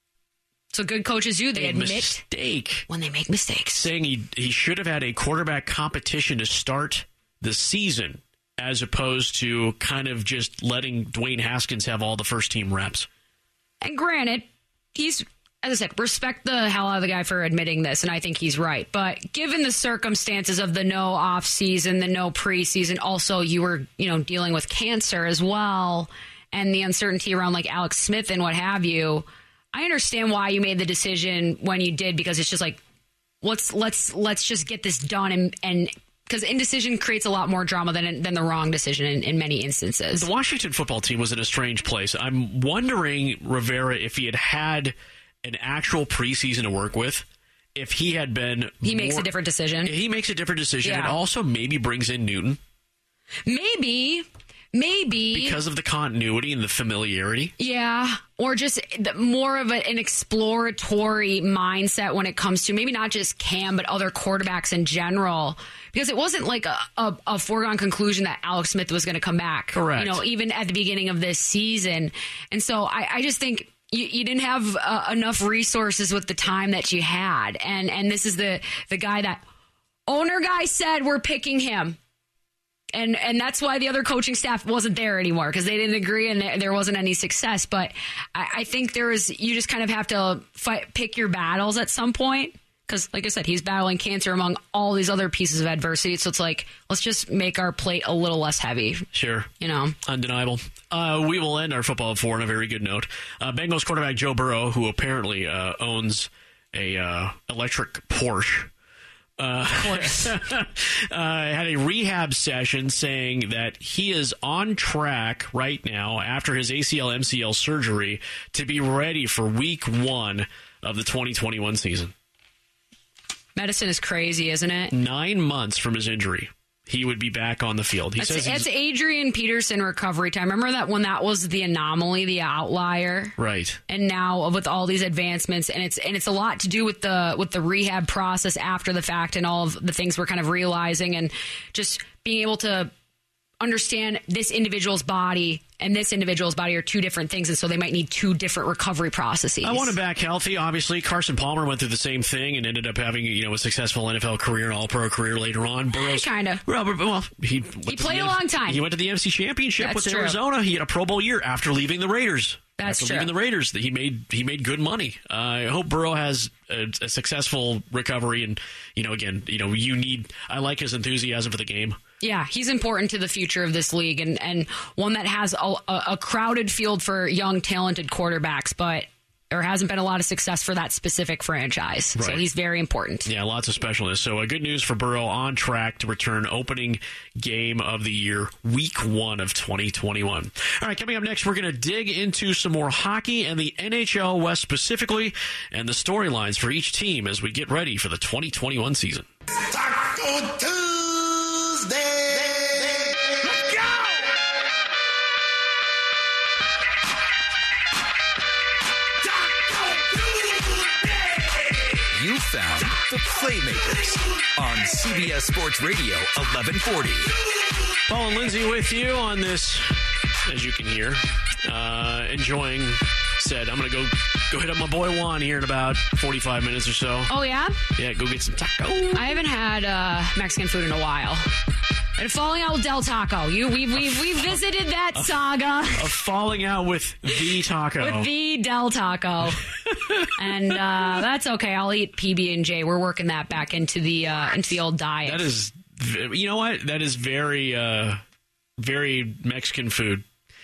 So good coaches do. They A admit mistake when they make mistakes. Saying he he should have had a quarterback competition to start the season, as opposed to kind of just letting Dwayne Haskins have all the first team reps. And granted, he's, as I said, respect the hell out of the guy for admitting this, and I think he's right. But given the circumstances of the no off season, the no preseason, also you were, you know, dealing with cancer as well, and the uncertainty around like Alex Smith and what have you, I understand why you made the decision when you did, because it's just like, let's let's let's just get this done, and and because indecision creates a lot more drama than than the wrong decision in, in many instances. The Washington football team was in a strange place. I'm wondering, Rivera, if he had had an actual preseason to work with, if he had been He makes more- a different decision. He makes a different decision. Yeah. And also maybe brings in Newton Maybe, maybe because of the continuity and the familiarity. Yeah, or just the- more of a, an exploratory mindset when it comes to maybe not just Cam, but other quarterbacks in general. Because it wasn't like a, a, a foregone conclusion that Alex Smith was going to come back. Correct. You know, even at the beginning of this season. And so I, I just think you, you didn't have uh, enough resources with the time that you had. And and this is the the guy that owner guy said we're picking him. And and that's why the other coaching staff wasn't there anymore, because they didn't agree and there, there wasn't any success. But I, I think there is, you just kind of have to fight, pick your battles at some point, Because, like I said, he's battling cancer among all these other pieces of adversity. So it's like, let's just make our plate a little less heavy. Sure. You know? Undeniable. Uh, we will end our football four on a very good note. Uh, Bengals quarterback Joe Burrow, who apparently uh, owns a uh, electric Porsche, uh, uh, had a rehab session saying that he is on track right now after his A C L M C L surgery to be ready for week one of the twenty twenty-one season. Medicine is crazy, isn't it? Nine months from his injury, he would be back on the field. He That's, says it's Adrian Peterson recovery time. Remember that when that was the anomaly, the outlier, right? And now with all these advancements, and it's and it's a lot to do with the with the rehab process after the fact, and all of the things we're kind of realizing, and just being able to understand this individual's body and this individual's body are two different things, and so they might need two different recovery processes. I want him back healthy, obviously. Carson Palmer went through the same thing and ended up having, you know, a successful N F L career and all-pro career later on. Burrow's kind of. Well, well, he, he played a long time. He went to the N F C Championship That's with true. Arizona. He had a Pro Bowl year after leaving the Raiders. That's after true. leaving the Raiders, he made he made good money. Uh, I hope Burrow has a, a successful recovery, and you know, again, you know, you need. I like his enthusiasm for the game. Yeah, he's important to the future of this league, and, and one that has a, a crowded field for young, talented quarterbacks, but there hasn't been a lot of success for that specific franchise. Right. So he's very important. Yeah, lots of specialness. So uh, good news for Burrow, on track to return opening game of the year, week one of twenty twenty-one. All right, coming up next, we're going to dig into some more hockey and the N H L West specifically, and the storylines for each team as we get ready for the twenty twenty-one season. Taco Tuesday. Let's go! You found the Playmakers on C B S Sports Radio eleven forty. Paul and Lindsay with you on this, as you can hear, uh, enjoying said, I'm going to go go hit up my boy Juan here in about forty-five minutes or so. Oh, yeah? Yeah, go get some taco. I haven't had uh, Mexican food in a while. And falling out with Del Taco. You, we've, we've, we've visited that saga. A falling out with the taco. With the Del Taco. And uh, that's okay. I'll eat P B and J. We're working that back into the uh, into the old diet. That is, you know what? That is very, uh, very Mexican food.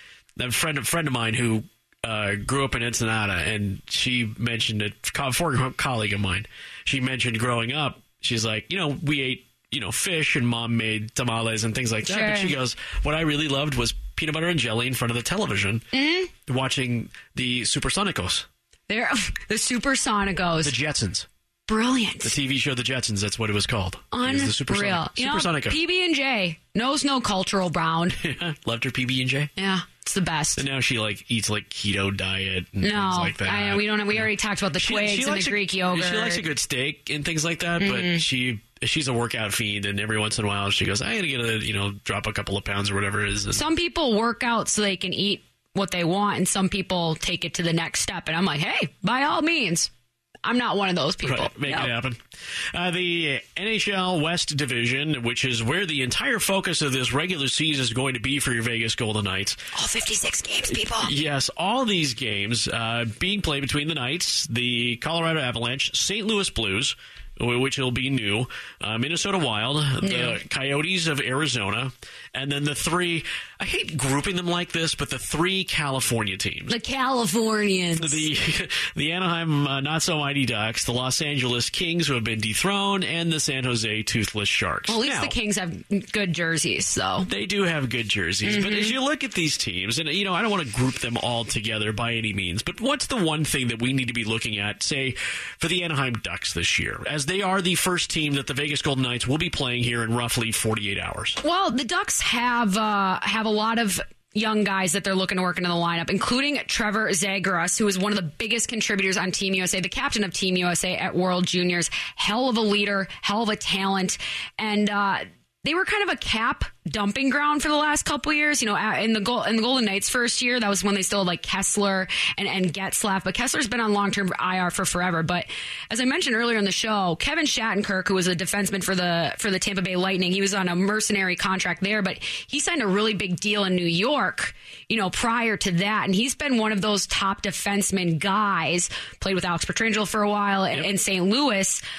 A friend, a friend of mine who uh, grew up in Ensenada, and she mentioned it, a former colleague of mine, she mentioned growing up, she's like, you know, we ate, you know, fish, and mom made tamales and things like that. Sure. But she goes, what I really loved was peanut butter and jelly in front of the television, mm-hmm. watching the Supersonicos. They're, the Supersonicos. The Jetsons. Brilliant. The T V show The Jetsons, that's what it was called. Unreal. The Supersonic, you know, Supersonica. P B and J knows no cultural bound. Yeah, loved her P B and J. Yeah, it's the best. And now she like eats like keto diet and no, things like that. I, we don't. We already talked about the she, twigs she and the a, Greek yogurt. She likes a good steak and things like that, Mm-hmm. but she she's a workout fiend, and every once in a while she goes, I gotta get a, you know, drop a couple of pounds or whatever it is. And some people work out so they can eat what they want, and some people take it to the next step. And I'm like, hey, by all means. I'm not one of those people. Right, make no. it happen. Uh, the N H L West Division, which is where the entire focus of this regular season is going to be for your Vegas Golden Knights. All fifty-six games, people. Yes, all these games uh, being played between the Knights, the Colorado Avalanche, Saint Louis Blues, which will be new, uh, Minnesota Wild, New. the Coyotes of Arizona, and then the three, I hate grouping them like this, but the three California teams. The Californians. The the Anaheim uh, Not-So-Mighty Ducks, the Los Angeles Kings, who have been dethroned, and the San Jose Toothless Sharks. Well, at least now, the Kings have good jerseys, though. They do have good jerseys, mm-hmm. but as you look at these teams, and you know, I don't want to group them all together by any means, but what's the one thing that we need to be looking at, say, for the Anaheim Ducks this year, as they are the first team that the Vegas Golden Knights will be playing here in roughly forty-eight hours? Well, the Ducks have uh, have a lot of young guys that they're looking to work into the lineup, including Trevor Zegras, who is one of the biggest contributors on Team U S A, the captain of Team U S A at World Juniors. Hell of a leader, hell of a talent. And uh, they were kind of a cap dumping ground for the last couple of years. You know, in the Gold, in the Golden Knights' first year, that was when they still had like Kessler and, and Getzlaff. But Kessler's been on long-term I R for forever. But as I mentioned earlier in the show, Kevin Shattenkirk, who was a defenseman for the for the Tampa Bay Lightning, he was on a mercenary contract there, but he signed a really big deal in New York, you know, prior to that. And he's been one of those top defenseman guys, played with Alex Pietrangelo for a while in, yep. in Saint Louis,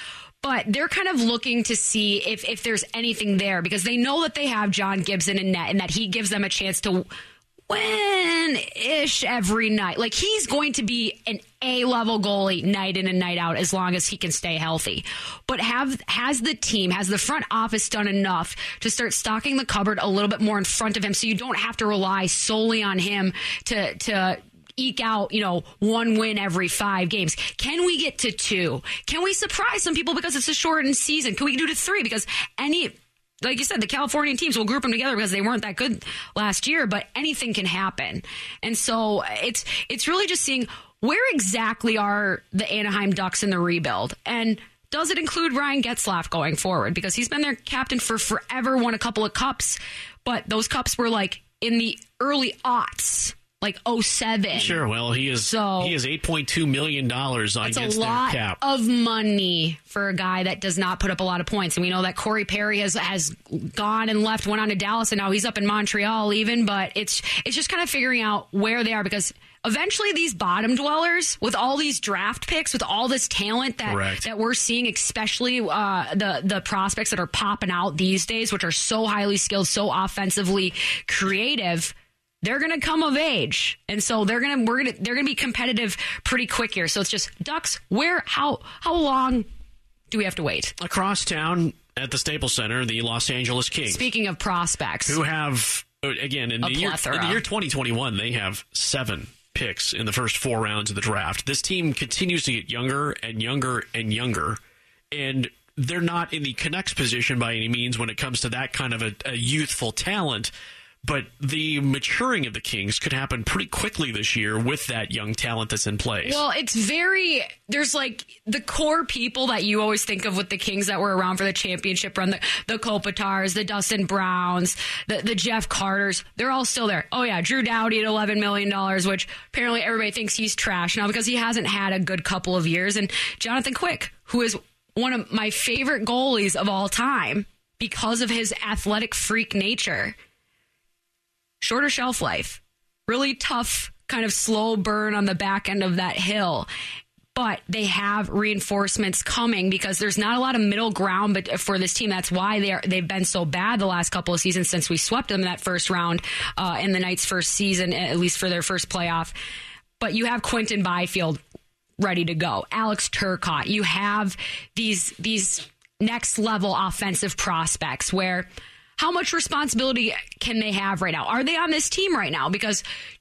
But they're kind of looking to see if, if there's anything there because they know that they have John Gibson in net and that he gives them a chance to win-ish every night. Like, he's going to be an A-level goalie night in and night out as long as he can stay healthy. But have has the team, has the front office done enough to start stocking the cupboard a little bit more in front of him so you don't have to rely solely on him to to eke out, you know, one win every five games? Can we get to two? Can we surprise some people because it's a shortened season? Can we do to three? Because any, like you said, the California teams will group them together because they weren't that good last year, but anything can happen. And so it's it's really just seeing where exactly are the Anaheim Ducks in the rebuild? And does it include Ryan Getzlaf going forward? Because he's been their captain for forever, won a couple of cups, but those cups were like in the early aughts. Like oh seven. Sure. Well, he is so, he is eight point two million dollars on against their cap. That's a lot of money for a guy that does not put up a lot of points. And we know that Corey Perry has has gone and left, went on to Dallas, and now he's up in Montreal even. But it's it's just kind of figuring out where they are because eventually these bottom dwellers with all these draft picks, with all this talent that Correct. that we're seeing, especially uh, the the prospects that are popping out these days, which are so highly skilled, so offensively creative, they're going to come of age. And so they're going to we're going to they're going to be competitive pretty quick here. So it's just Ducks, where how how long do we have to wait? Across town at the Staples Center, the Los Angeles Kings. Speaking of prospects, who have again in, A the year, plethora. in the year twenty twenty-one, they have seven picks in the first four rounds of the draft. This team continues to get younger and younger and younger, and they're not in the Canucks position by any means when it comes to that kind of a, a youthful talent. But the maturing of the Kings could happen pretty quickly this year with that young talent that's in place. Well, it's very, there's like the core people that you always think of with the Kings that were around for the championship run, the, the Kopitars, the Dustin Browns, the, the Jeff Carters, they're all still there. Oh yeah, Drew Doughty at eleven million dollars, which apparently everybody thinks he's trash now because he hasn't had a good couple of years. And Jonathan Quick, who is one of my favorite goalies of all time because of his athletic freak nature. Shorter shelf life, really tough, kind of slow burn on the back end of that hill. But they have reinforcements coming because there's not a lot of middle ground but for this team. That's why they are, they've been so bad the last couple of seasons since we swept them in that first round uh, in the Knights' first season, at least for their first playoff. But you have Quinton Byfield ready to go. Alex Turcotte. You have these these next level offensive prospects where how much responsibility can they have right now? Are they on this team right now? Because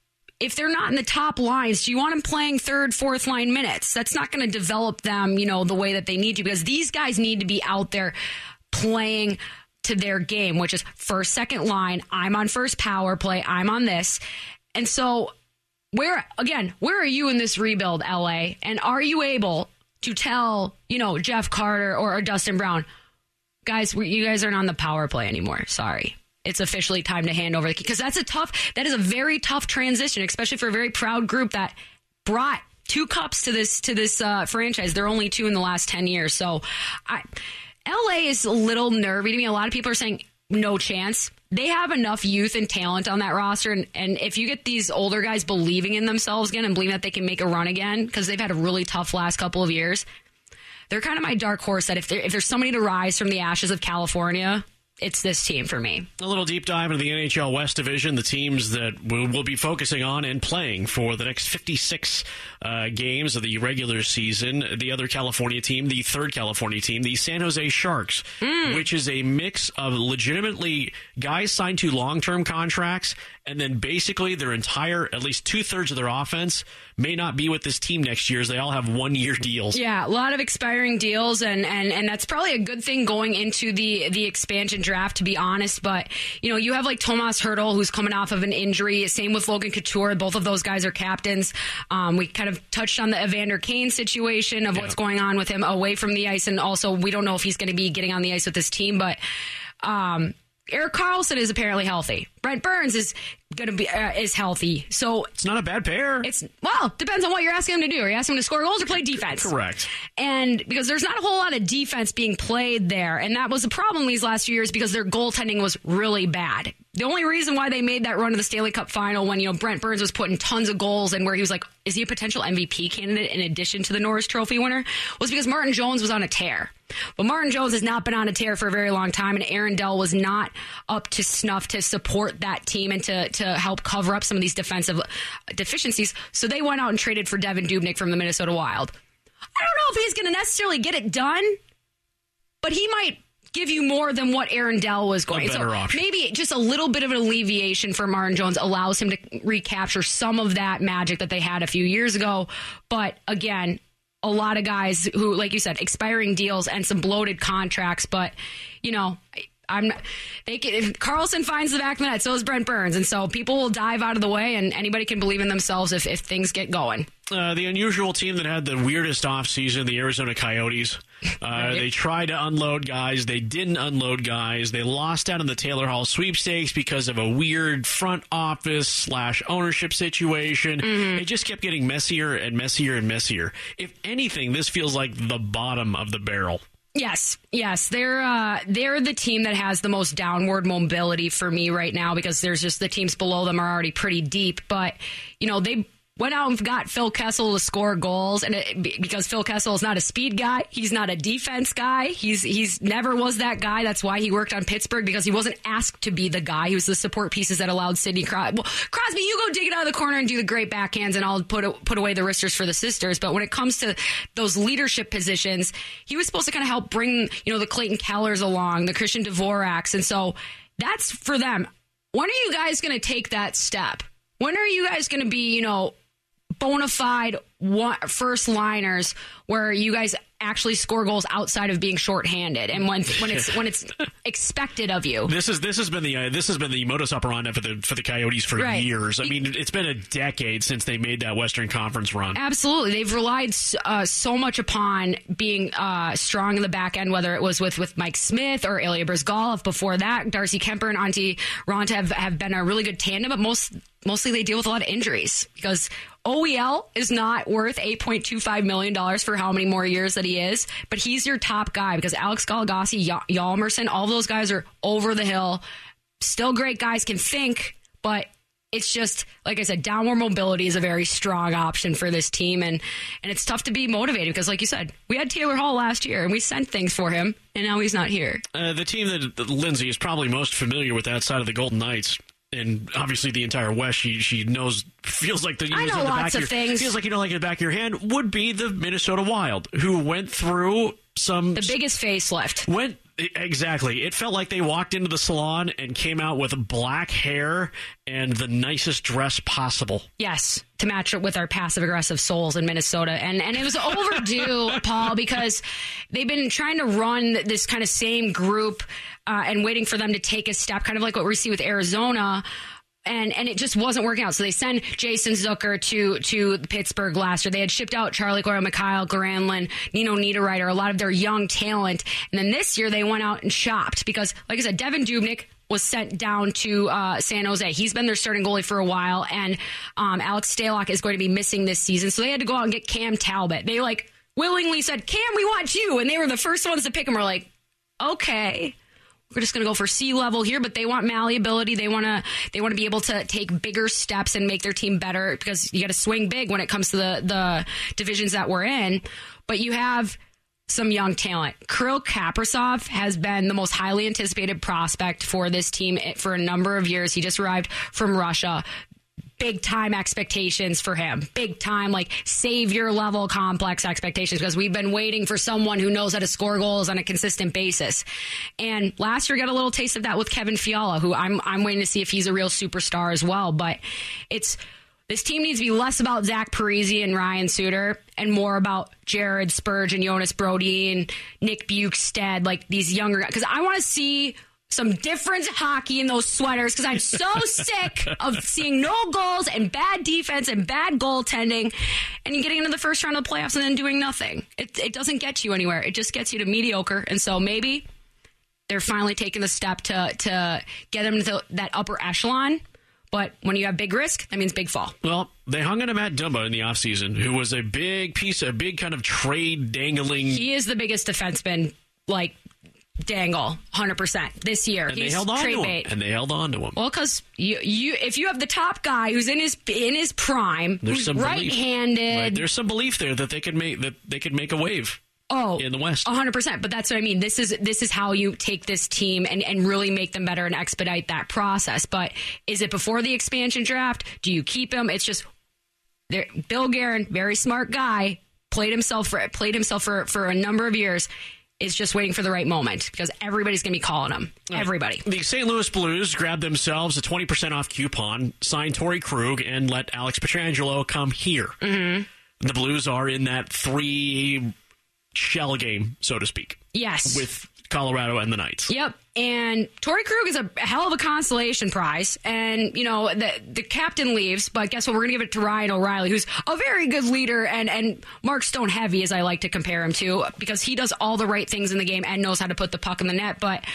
if they're not in the top lines, do you want them playing third, fourth line minutes? That's not going to develop them, you know, the way that they need to because these guys need to be out there playing to their game, which is first, second line. I'm on first power play. I'm on this. And so where, again, where are you in this rebuild, L A? And are you able to tell, you know, Jeff Carter or, or Dustin Brown, guys, you guys aren't on the power play anymore. Sorry. It's officially time to hand over the key. Because that's a tough, that is a very tough transition, especially for a very proud group that brought two cups to this to this uh, franchise. They're only two in the last ten years. So I, L A is a little nervy to me. A lot of people are saying no chance. They have enough youth and talent on that roster. And, and if you get these older guys believing in themselves again and believing that they can make a run again, because they've had a really tough last couple of years, they're kind of my dark horse that if, if there's somebody to rise from the ashes of California, it's this team for me. A little deep dive into the N H L West Division, the teams that we'll, we'll be focusing on and playing for the next fifty-six uh, games of the regular season. The other California team, the third California team, the San Jose Sharks, mm. which is a mix of legitimately guys signed to long-term contracts and then basically their entire, at least two-thirds of their offense may not be with this team next year as they all have one-year deals. Yeah, a lot of expiring deals, and, and, and that's probably a good thing going into the, the expansion draft, to be honest. But, you know, you have like Tomas Hertl, who's coming off of an injury. Same with Logan Couture. Both of those guys are captains. Um, we kind of touched on the Evander Kane situation of yeah. what's going on with him away from the ice, and also we don't know if he's going to be getting on the ice with this team, but... Um, Erik Karlsson is apparently healthy. Brent Burns is going to be uh, is healthy. So it's not a bad pair. It's well, depends on what you're asking him to do. Are you asking him to score goals or play defense? Correct. And because there's not a whole lot of defense being played there, and that was a problem these last few years because their goaltending was really bad. The only reason why they made that run to the Stanley Cup final when, you know, Brent Burns was putting tons of goals and where he was like, is he a potential M V P candidate in addition to the Norris Trophy winner, was because Martin Jones was on a tear. But Martin Jones has not been on a tear for a very long time, and Aaron Dell was not up to snuff to support that team and to, to help cover up some of these defensive deficiencies. So they went out and traded for Devin Dubnyk from the Minnesota Wild. I don't know if he's going to necessarily get it done, but he might give you more than what Aaron Dell was going. A better so option. Maybe just a little bit of an alleviation for Martin Jones allows him to recapture some of that magic that they had a few years ago. But again, a lot of guys who, like you said, expiring deals and some bloated contracts. But, you know, I'm not, they can, if Carlson finds the back of the net, so is Brent Burns. And so people will dive out of the way, and anybody can believe in themselves if, if things get going. Uh, the unusual team that had the weirdest offseason, the Arizona Coyotes. Uh, right. They tried to unload guys. They didn't unload guys. They lost out in the Taylor Hall sweepstakes because of a weird front office slash ownership situation. Mm-hmm. It just kept getting messier and messier and messier. If anything, this feels like the bottom of the barrel. Yes, yes, they're uh, they're the team that has the most downward mobility for me right now because there's just the teams below them are already pretty deep. But you know they went out and got Phil Kessel to score goals, and it, because Phil Kessel is not a speed guy, he's not a defense guy. He's he's never was that guy. That's why he worked on Pittsburgh, because he wasn't asked to be the guy. He was the support pieces that allowed Sidney Crosby. Well, Crosby, you go dig it out of the corner and do the great backhands, and I'll put put away the wristers for the sisters. But when it comes to those leadership positions, he was supposed to kind of help bring, you know, the Clayton Kellers along, the Christian Dvoraks, and so that's for them. When are you guys going to take that step? When are you guys going to be, you know, bona fide one, first liners where you guys actually score goals outside of being shorthanded, and when when it's when it's expected of you? This is this has been the uh, this has been the modus operandi for the for the Coyotes for right. years. I mean, it's been a decade since they made that Western Conference run. Absolutely, they've relied uh, so much upon being uh, strong in the back end, whether it was with, with Mike Smith or Ilya Bryzgalov. Before that, Darcy Kemper and Antti Raanta have, have been a really good tandem, but most mostly they deal with a lot of injuries because O E L is not worth eight point two five million dollars for how many more years that he is, but he's your top guy because Alex Goligoski, y- Hjalmarsson, all those guys are over the hill. Still great guys, can think, but it's just, like I said, downward mobility is a very strong option for this team, and, and it's tough to be motivated because, like you said, we had Taylor Hall last year, and we sent things for him, and now he's not here. Uh, the team that, that Lindsay is probably most familiar with outside of the Golden Knights, and obviously the entire West, she she knows, feels like the, I know the lots back of of your, things. Feels like you know, like in the back of your hand, would be the Minnesota Wild, who went through some the biggest facelift. Went exactly. It felt like they walked into the salon and came out with black hair and the nicest dress possible. Yes, to match it with our passive-aggressive souls in Minnesota. And and it was overdue, Paul, because they've been trying to run this kind of same group uh, and waiting for them to take a step, kind of like what we see with Arizona. And and it just wasn't working out. So they send Jason Zucker to to Pittsburgh last year. They had shipped out Charlie Coyle, Mikhail Granlund, Nino Niederreiter, a lot of their young talent. And then this year they went out and shopped because, like I said, Devin Dubnyk was sent down to uh, San Jose. He's been their starting goalie for a while, and um, Alex Stalock is going to be missing this season. So they had to go out and get Cam Talbot. They like willingly said, Cam, we want you. And they were the first ones to pick him. We're like, okay. We're just going to go for C level here, but they want malleability. They want to they want to be able to take bigger steps and make their team better because you got to swing big when it comes to the, the divisions that we're in. But you have some young talent. Kirill Kaprizov has been the most highly anticipated prospect for this team for a number of years. He just arrived from Russia. Big time expectations for him. Big time, like savior level complex expectations because we've been waiting for someone who knows how to score goals on a consistent basis. And last year got a little taste of that with Kevin Fiala, who I'm I'm waiting to see if he's a real superstar as well. But it's this team needs to be less about Zach Parise and Ryan Suter and more about Jared Spurgeon, Jonas Brody, and Nick Bukestad, like these younger guys. Because I want to see some different hockey in those sweaters because I'm so sick of seeing no goals and bad defense and bad goaltending and getting into the first round of the playoffs and then doing nothing. It, it doesn't get you anywhere. It just gets you to mediocre. And so maybe they're finally taking the step to to get them to that upper echelon. But when you have big risk, that means big fall. Well, they hung on to Matt Dumba in the offseason, who was a big piece, a big kind of trade dangling. He is the biggest defenseman, like, dangle, one hundred percent this year. And He's they held on trade to him. bait. And they held on to him. Well, because you, you, if you have the top guy who's in his in his prime, There's who's some belief. right-handed. Right. There's some belief there that they could make that they could make a wave. Oh, in the West. one hundred percent. But that's what I mean. This is this is how you take this team and, and really make them better and expedite that process. But is it before the expansion draft? Do you keep him? It's just Bill Guerin, very smart guy, played himself for played himself for, for a number of years, is just waiting for the right moment because everybody's going to be calling him. Everybody. The Saint Louis Blues grabbed themselves a twenty percent off coupon, signed Torrey Krug, and let Alex Pietrangelo come here. Mm-hmm. The Blues are in that three shell game, so to speak. Yes. With Colorado and the Knights. Yep. And Torrey Krug is a hell of a consolation prize. And, you know, the the captain leaves, but guess what? We're going to give it to Ryan O'Reilly, who's a very good leader and, and Mark Stone heavy, as I like to compare him to, because he does all the right things in the game and knows how to put the puck in the net. But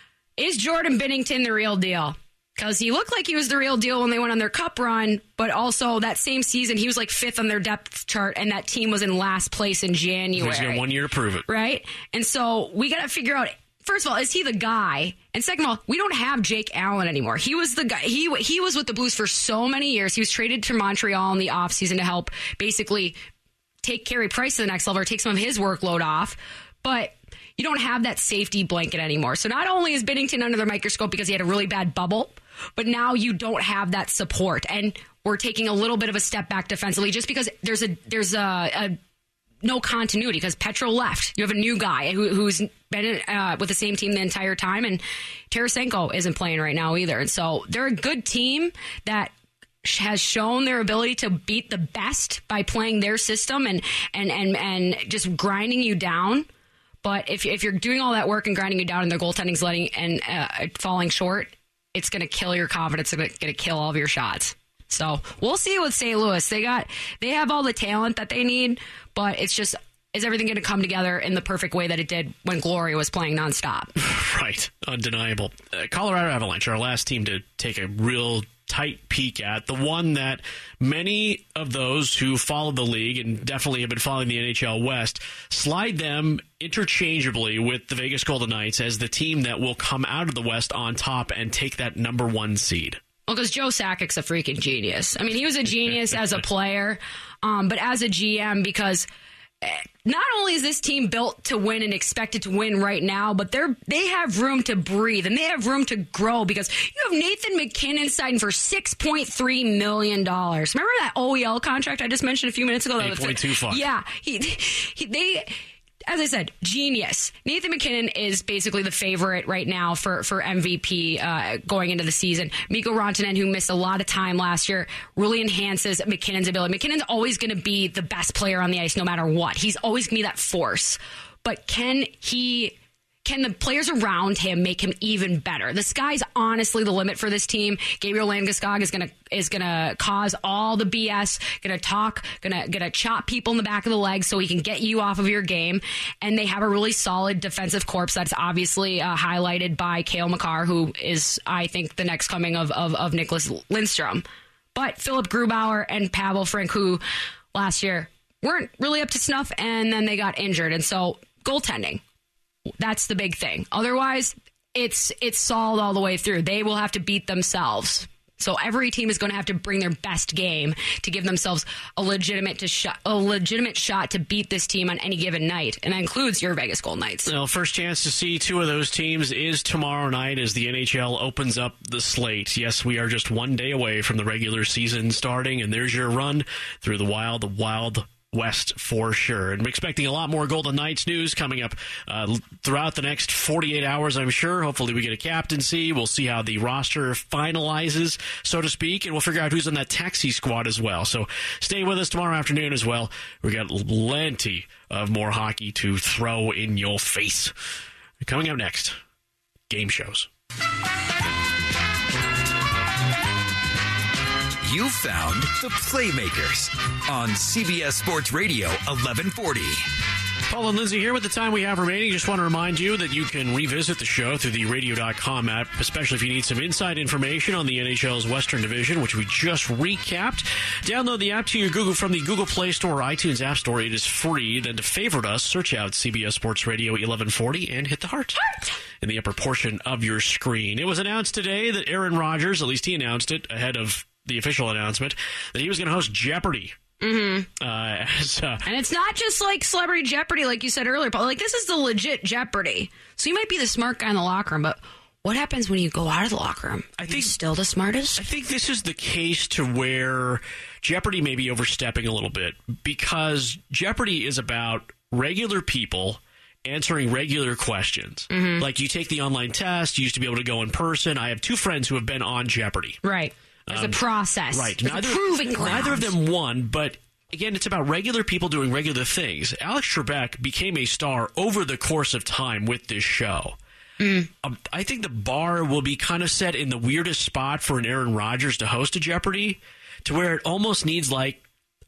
is Jordan Binnington the real deal? Because he looked like he was the real deal when they went on their cup run, but also that same season, he was like fifth on their depth chart, and that team was in last place in January. He's got one year to prove it. Right? And so we got to figure out, first of all, is he the guy? And second of all, we don't have Jake Allen anymore. He was the guy. He he was with the Blues for so many years. He was traded to Montreal in the offseason to help basically take Carey Price to the next level or take some of his workload off. But you don't have that safety blanket anymore. So not only is Binnington under the microscope because he had a really bad bubble, but now you don't have that support. And we're taking a little bit of a step back defensively just because there's a there's a, a no continuity because Petro left. You have a new guy who, who's been uh, with the same team the entire time, and Tarasenko isn't playing right now either. And so they're a good team that has shown their ability to beat the best by playing their system and and and, and just grinding you down. But if if you're doing all that work and grinding you down and their goaltending's letting and uh, falling short, it's going to kill your confidence. It's going to kill all of your shots. So we'll see with Saint Louis. They got they have all the talent that they need, but it's just, is everything going to come together in the perfect way that it did when Glory was playing nonstop? Right. Undeniable. Uh, Colorado Avalanche, our last team to take a real tight peek at, the one that many of those who follow the league and definitely have been following the N H L West slide them interchangeably with the Vegas Golden Knights as the team that will come out of the West on top and take that number one seed. Well, because Joe Sakic's a freaking genius. I mean, he was a genius as a player, um, but as a G M, because not only is this team built to win and expected to win right now, but they're they have room to breathe and they have room to grow because you have Nathan McKinnon signed for six point three million dollars. Remember that O E L contract I just mentioned a few minutes ago? eight point two five. Yeah. He, he, they... As I said, genius. Nathan McKinnon is basically the favorite right now for, for M V P uh, going into the season. Mikko Rantanen, who missed a lot of time last year, really enhances McKinnon's ability. McKinnon's always going to be the best player on the ice no matter what. He's always going to be that force. But can he... Can the players around him make him even better? The sky's honestly the limit for this team. Gabriel Landeskog is gonna is gonna cause all the B S. Gonna talk. Gonna gonna chop people in the back of the legs so he can get you off of your game. And they have a really solid defensive corps that's obviously uh, highlighted by Cale Makar, who is I think the next coming of of, of Nicholas Lindstrom. But Philip Grubauer and Pavel Frank, who last year weren't really up to snuff, and then they got injured, and so goaltending. That's the big thing. Otherwise, it's it's solid all the way through. They will have to beat themselves. So every team is going to have to bring their best game to give themselves a legitimate to sh- a legitimate shot to beat this team on any given night, and that includes your Vegas Golden Knights. Well, first chance to see two of those teams is tomorrow night as the N H L opens up the slate. Yes, we are just one day away from the regular season starting, and there's your run through the wild, the wild West for sure. And I'm expecting a lot more Golden Knights news coming up uh, throughout the next forty-eight hours, I'm sure. Hopefully we get a captaincy. We'll see how the roster finalizes, so to speak, and we'll figure out who's on that taxi squad as well. So stay with us tomorrow afternoon as well. We got plenty of more hockey to throw in your face. Coming up next, game shows. You found the Playmakers on C B S Sports Radio eleven forty. Paul and Lindsay here with the time we have remaining. Just want to remind you that you can revisit the show through the radio dot com app, especially if you need some inside information on the N H L's Western Division, which we just recapped. Download the app to your Google from the Google Play Store or iTunes App Store. It is free. Then to favorite us, search out C B S Sports Radio eleven forty and hit the heart in the upper portion of your screen. It was announced today that Aaron Rodgers, at least he announced it ahead of the official announcement, that he was going to host Jeopardy! Mm-hmm. Uh, as, uh, and it's not just like Celebrity Jeopardy, like you said earlier, Paul. Like, this is the legit Jeopardy. So you might be the smart guy in the locker room, but what happens when you go out of the locker room? Are I think, you still the smartest? I think this is the case to where Jeopardy may be overstepping a little bit, because Jeopardy is about regular people answering regular questions. Mm-hmm. Like, you take the online test, you used to be able to go in person. I have two friends who have been on Jeopardy! Right. There's Um, a process. Right. There's Neither, a proving ground. neither of them won, but again, it's about regular people doing regular things. Alex Trebek became a star over the course of time with this show. Mm. Um, I think the bar will be kind of set in the weirdest spot for an Aaron Rodgers to host a Jeopardy, to where it almost needs like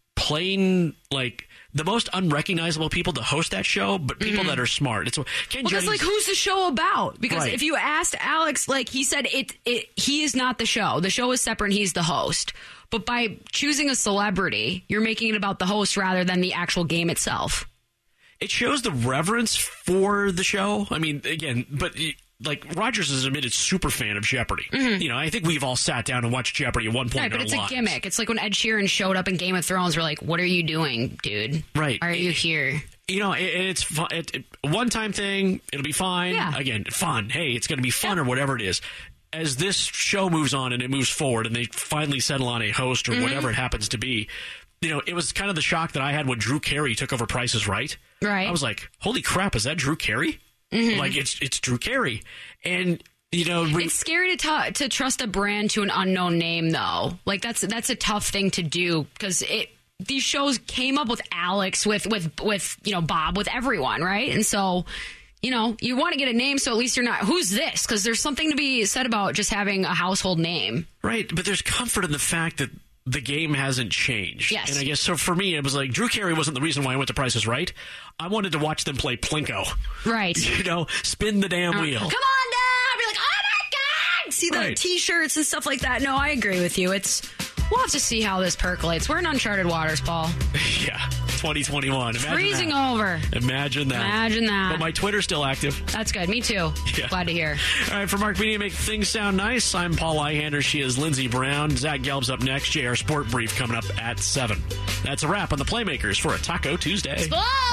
plain, like the most unrecognizable people to host that show, but people Mm-hmm. that are smart. It's Ken well, Jennings, that's like, who's the show about? Because Right. if you asked Alex, like he said, it, it he is not the show. The show is separate and he's the host. But by choosing a celebrity, you're making it about the host rather than the actual game itself. It shows the reverence for the show. I mean, again, but like Rodgers is an admitted super fan of Jeopardy. Mm-hmm. You know, I think we've all sat down and watched Jeopardy at one point Right, in but our it's lives. a gimmick. It's like when Ed Sheeran showed up in Game of Thrones. We're like, what are you doing, dude? Right. Why are you here? You know, it, it's fun. It, it, one-time thing. It'll be fine. Yeah. Again, fun. Hey, it's going to be fun or whatever it is. As this show moves on and it moves forward and they finally settle on a host or Mm-hmm. whatever it happens to be, you know, it was kind of the shock that I had when Drew Carey took over Price is Right. Right. I was like, holy crap, is that Drew Carey? Mm-hmm. Like, it's it's Drew Carey. And, you know... Re- It's scary to t- to trust a brand to an unknown name, though. Like, that's that's a tough thing to do, because it these shows came up with Alex, with, with, with you know, Bob, with everyone, right? And so... You know, you want to get a name, so at least you're not, who's this? Because there's something to be said about just having a household name. Right, but there's comfort in the fact that the game hasn't changed. Yes. And I guess, so for me, it was like, Drew Carey wasn't the reason why I went to Price is Right. I wanted to watch them play Plinko. Right. You know, spin the damn Uh, wheel. Come on down! Be like, oh my God! See the Right. T-shirts and stuff like that. No, I agree with you. It's, we'll have to see how this percolates. We're in uncharted waters, Paul. Yeah, twenty twenty-one. Imagine Freezing that. over. Imagine that. Imagine that. But my Twitter's still active. That's good. Me too. Yeah. Glad to hear. All right, for Mark Media, make things sound nice. I'm Paul Eihander. She is Lindsey Brown. Zach Gelb's up next. J R Sport Brief coming up at seven. That's a wrap on the Playmakers for a Taco Tuesday.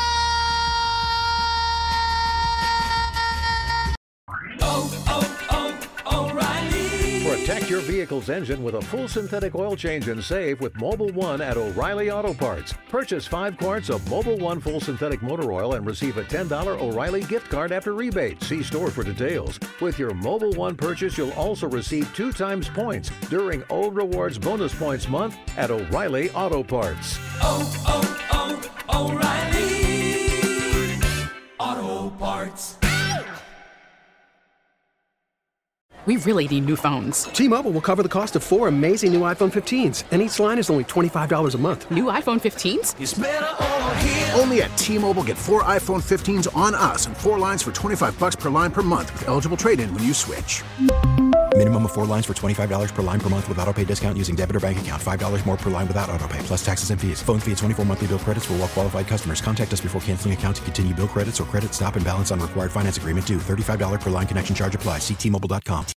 Protect your vehicle's engine with a full synthetic oil change and save with Mobil one at O'Reilly Auto Parts. Purchase five quarts of Mobil one full synthetic motor oil and receive a ten dollars O'Reilly gift card after rebate. See store for details. With your Mobil one purchase, you'll also receive two times points during O Rewards Bonus Points Month at O'Reilly Auto Parts. Oh, oh, oh, O'Reilly Auto Parts. We really need new phones. T-Mobile will cover the cost of four amazing new iPhone fifteens, and each line is only twenty-five dollars a month. New iPhone fifteens? It's better over here. Only at T-Mobile, get four iPhone fifteens on us and four lines for twenty-five bucks per line per month with eligible trade-in when you switch. Minimum of four lines for twenty-five dollars per line per month with autopay discount using debit or bank account. five dollars more per line without autopay, plus taxes and fees. Phone fee at twenty-four monthly bill credits for well-qualified customers. Contact us before canceling account to continue bill credits or credit stop and balance on required finance agreement due. thirty-five dollars per line connection charge applies. See T Mobile dot com.